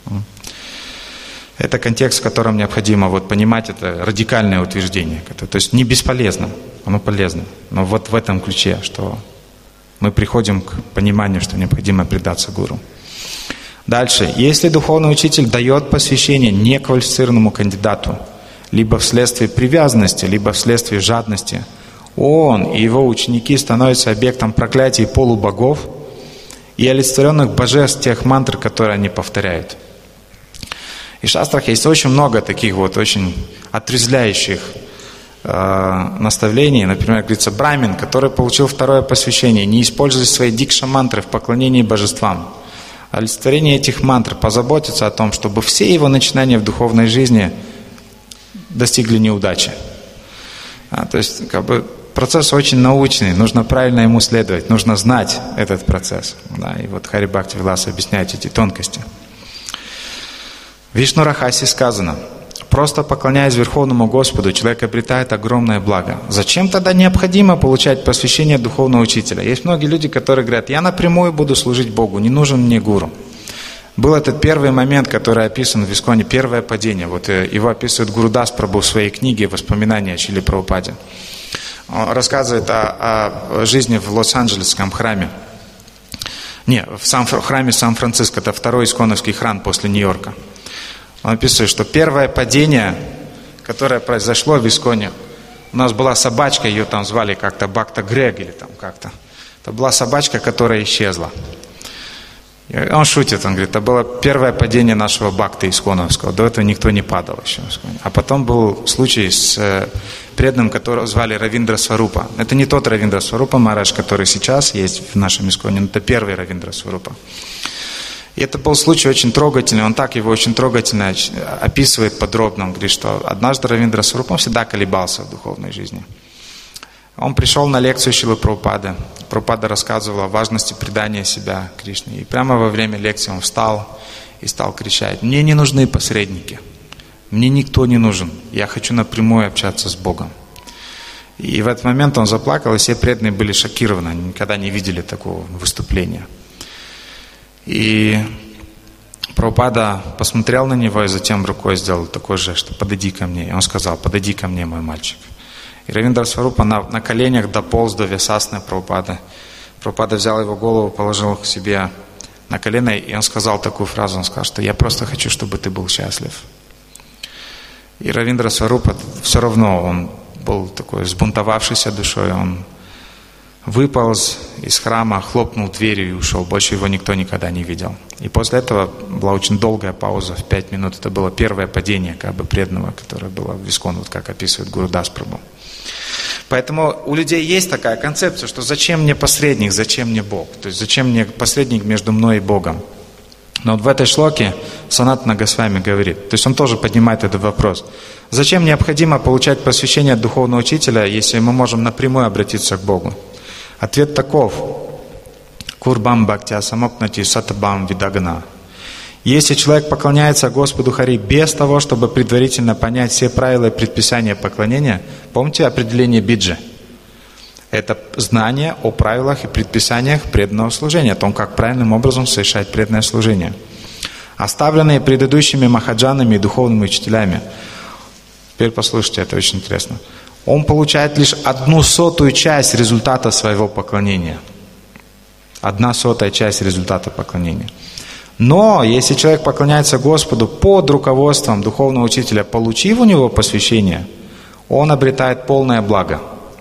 Это контекст, в котором необходимо вот понимать это радикальное утверждение. То есть не бесполезно, оно полезно. Но вот в этом ключе, что мы приходим к пониманию, что необходимо предаться гуру. Дальше. Если духовный учитель дает посвящение неквалифицированному кандидату, либо вследствие привязанности, либо вследствие жадности, он и его ученики становятся объектом проклятий полубогов и олицетворенных божеств тех мантр, которые они повторяют. И в шастрах есть очень много таких вот очень отрезвляющих э, наставлений. Например, говорится, брамин, который получил второе посвящение, не использует свои дикша-мантры в поклонении божествам. Олицетворение этих мантр позаботится о том, чтобы все его начинания в духовной жизни достигли неудачи. А, то есть, как бы, процесс очень научный, нужно правильно ему следовать, нужно знать этот процесс. Да, и вот Хари Бхакти Виласа объясняет эти тонкости. В Вишну Рахасе сказано: просто поклоняясь Верховному Господу, человек обретает огромное благо. Зачем тогда необходимо получать посвящение духовного учителя? Есть многие люди, которые говорят: я напрямую буду служить Богу, не нужен мне гуру. Был этот первый момент, который описан в Исконе, первое падение. Вот его описывает Гурудас Прабху в своей книге «Воспоминания о Шриле Прабхупаде». Он рассказывает о, о жизни в Лос-Анджелесском храме. Не, в Сан, храме Сан-Франциско, это второй исконовский храм после Нью-Йорка. Он описывает, что первое падение, которое произошло в Исконе, у нас была собачка, ее там звали как-то Бхакта Грег или там как-то. Это была собачка, которая исчезла. И он шутит, он говорит, это было первое падение нашего Бхакты исконовского. До этого никто не падал еще. А потом был случай с преданным, которого звали Равиндра Сварупа. Это не тот Равиндра Сварупа Махарадж, который сейчас есть в нашем Исконе, но это первый Равиндра Сварупа. И это был случай очень трогательный, он так его очень трогательно описывает подробно. Он говорит, что однажды Равиндра Сварупа всегда колебался в духовной жизни. Он пришел на лекцию Шрилы Прабхупады. Прабхупада рассказывал о важности предания себя Кришне. И прямо во время лекции он встал и стал кричать: «Мне не нужны посредники, мне никто не нужен, я хочу напрямую общаться с Богом». И в этот момент он заплакал, и все преданные были шокированы, они никогда не видели такого выступления. И Прабхупада посмотрел на него и затем рукой сделал такой жест, что подойди ко мне. И он сказал: подойди ко мне, мой мальчик. И Равиндра Сварупа на, на коленях дополз до Вьясасаны Прабхупады. Прабхупада взял его голову, положил к себе на колено, и он сказал такую фразу, он сказал, что я просто хочу, чтобы ты был счастлив. И Равиндра Сварупа все равно, он был такой сбунтовавшейся душой, он выполз из храма, хлопнул дверью и ушел. Больше его никто никогда не видел. И после этого была очень долгая пауза в пять минут. Это было первое падение как бы преданного, которое было в Искон, вот как описывает Гурудас Прабху. Поэтому у людей есть такая концепция, что зачем мне посредник, зачем мне Бог? То есть зачем мне посредник между мной и Богом? Но вот в этой шлоке Санатана Госвами говорит, то есть он тоже поднимает этот вопрос. Зачем необходимо получать посвящение от духовного учителя, если мы можем напрямую обратиться к Богу? Ответ таков. Курбам бхактя самопнати сатабам видагна. Если человек поклоняется Господу Хари без того, чтобы предварительно понять все правила и предписания поклонения, помните определение биджи? Это знание о правилах и предписаниях преданного служения, о том, как правильным образом совершать преданное служение. Оставленные предыдущими махаджанами и духовными учителями. Теперь послушайте, это очень интересно. Он получает лишь одну сотую часть результата своего поклонения. Одна сотая часть результата поклонения. Но если человек поклоняется Господу под руководством духовного учителя, получив у него посвящение, он обретает полное благо.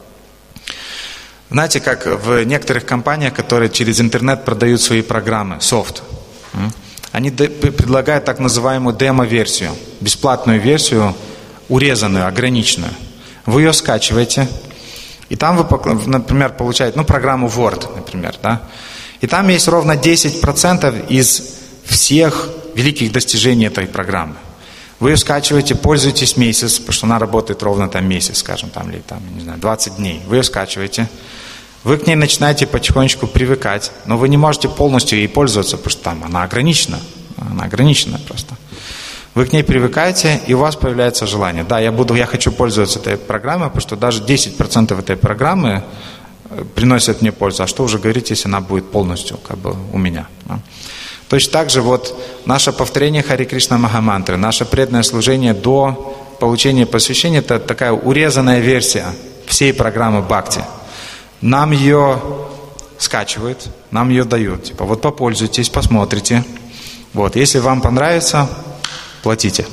Знаете, как в некоторых компаниях, которые через интернет продают свои программы, софт, они предлагают так называемую демо-версию, бесплатную версию, урезанную, ограниченную. Вы ее скачиваете, и там вы, например, получаете, ну, программу Word, например, да, и там есть ровно десять процентов из всех великих достижений этой программы. Вы ее скачиваете, пользуетесь месяц, потому что она работает ровно там месяц, скажем, там, или там, не знаю, двадцать дней. Вы ее скачиваете, вы к ней начинаете потихонечку привыкать, но вы не можете полностью ей пользоваться, потому что там она ограничена, она ограничена просто. Вы к ней привыкаете, и у вас появляется желание. Да, я буду, я хочу пользоваться этой программой, потому что даже десять процентов этой программы приносят мне пользу. А что уже говорить, если она будет полностью как бы у меня? Да? Точно так же вот наше повторение Хари Кришна Махамантры, наше преданное служение до получения посвящения, это такая урезанная версия всей программы Бхакти. Нам ее скачивают, нам ее дают. Типа вот попользуйтесь, посмотрите. Вот, если вам понравится, платите.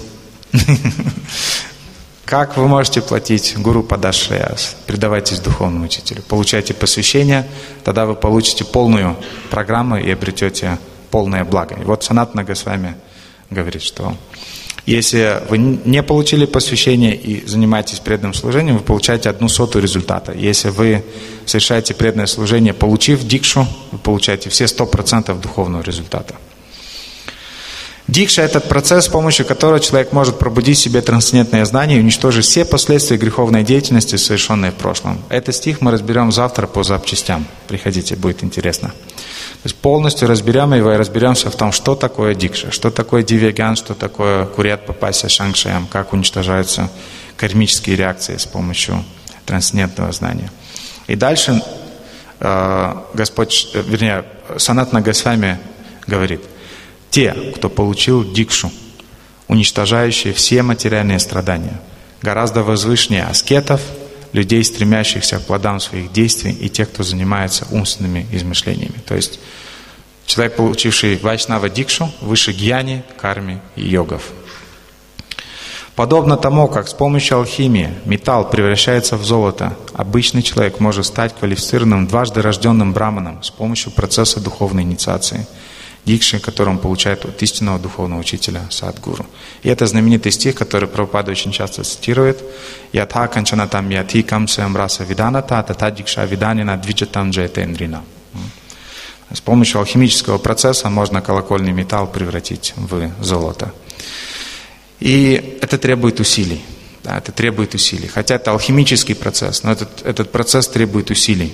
Как вы можете платить? Гуру Падашраяс. Предавайтесь духовному учителю. Получайте посвящение, тогда вы получите полную программу и обретете полное благо. И вот Санатана Госвами говорит, что если вы не получили посвящение и занимаетесь преданным служением, вы получаете одну сотую результата. Если вы совершаете преданное служение, получив дикшу, вы получаете все сто процентов духовного результата. Дикша – это процесс, с помощью которого человек может пробудить в себе трансцендентное знание и уничтожить все последствия греховной деятельности, совершенной в прошлом. Этот стих мы разберем завтра по запчастям. Приходите, будет интересно. То есть полностью разберем его и разберемся в том, что такое дикша, что такое дивьягьян, что такое курьят папася шангшаям, как уничтожаются кармические реакции с помощью трансцендентного знания. И дальше э, Господь, вернее, Санатана Госвами говорит: те, кто получил дикшу, уничтожающие все материальные страдания, гораздо возвышеннее аскетов, людей, стремящихся к плодам своих действий, и тех, кто занимается умственными измышлениями. То есть человек, получивший вайшнава дикшу, выше гьяни, карми и йогов. Подобно тому, как с помощью алхимии металл превращается в золото, обычный человек может стать квалифицированным дважды рожденным браманом с помощью процесса духовной инициации, дикши, который он получает от истинного духовного учителя Садгуру. И это знаменитый стих, который Прабхупада очень часто цитирует. «Ятха канчанатам ятикам сэм раса виданата, тата дикша виданина двиджатам джайтендрина». С помощью алхимического процесса можно колокольный металл превратить в золото. И это требует усилий. Да, это требует усилий. Хотя это алхимический процесс, но этот, этот процесс требует усилий.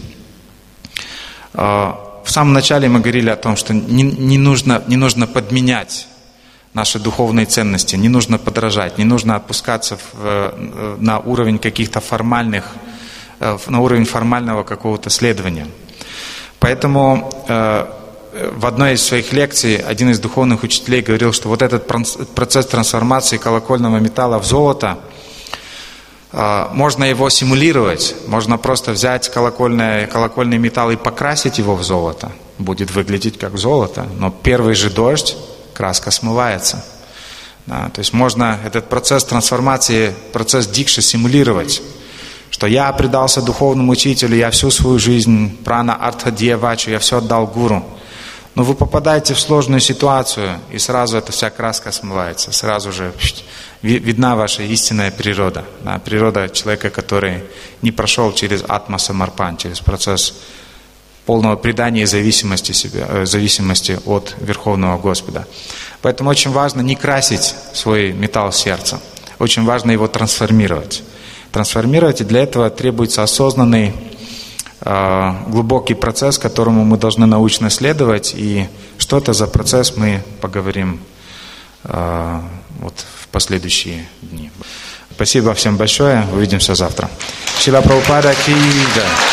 В самом начале мы говорили о том, что не, не, нужно, не нужно подменять наши духовные ценности, не нужно подражать, не нужно опускаться в, на уровень каких-то формальных, на уровень формального какого-то следования. Поэтому э, в одной из своих лекций один из духовных учителей говорил, что вот этот процесс трансформации колокольного металла в золото, можно его симулировать, можно просто взять колокольный, колокольный металл и покрасить его в золото. Будет выглядеть как золото, но первый же дождь, краска смывается. Да, то есть можно этот процесс трансформации, процесс дикши симулировать. что я предался духовному учителю, я всю свою жизнь, прана артха дья вачу, я все отдал гуру. Но вы попадаете в сложную ситуацию, и сразу эта вся краска смывается, сразу же видна ваша истинная природа. Да, природа человека, который не прошел через атма самарпан, через процесс полного предания и зависимости, себя, зависимости от Верховного Господа. Поэтому очень важно не красить свой металл сердца, очень важно его трансформировать. Трансформировать, и для этого требуется осознанный, глубокий процесс, которому мы должны научно следовать, и что это за процесс, мы поговорим вот в последующие дни. Спасибо всем большое, увидимся завтра. Шрила Прабхупада ки джай.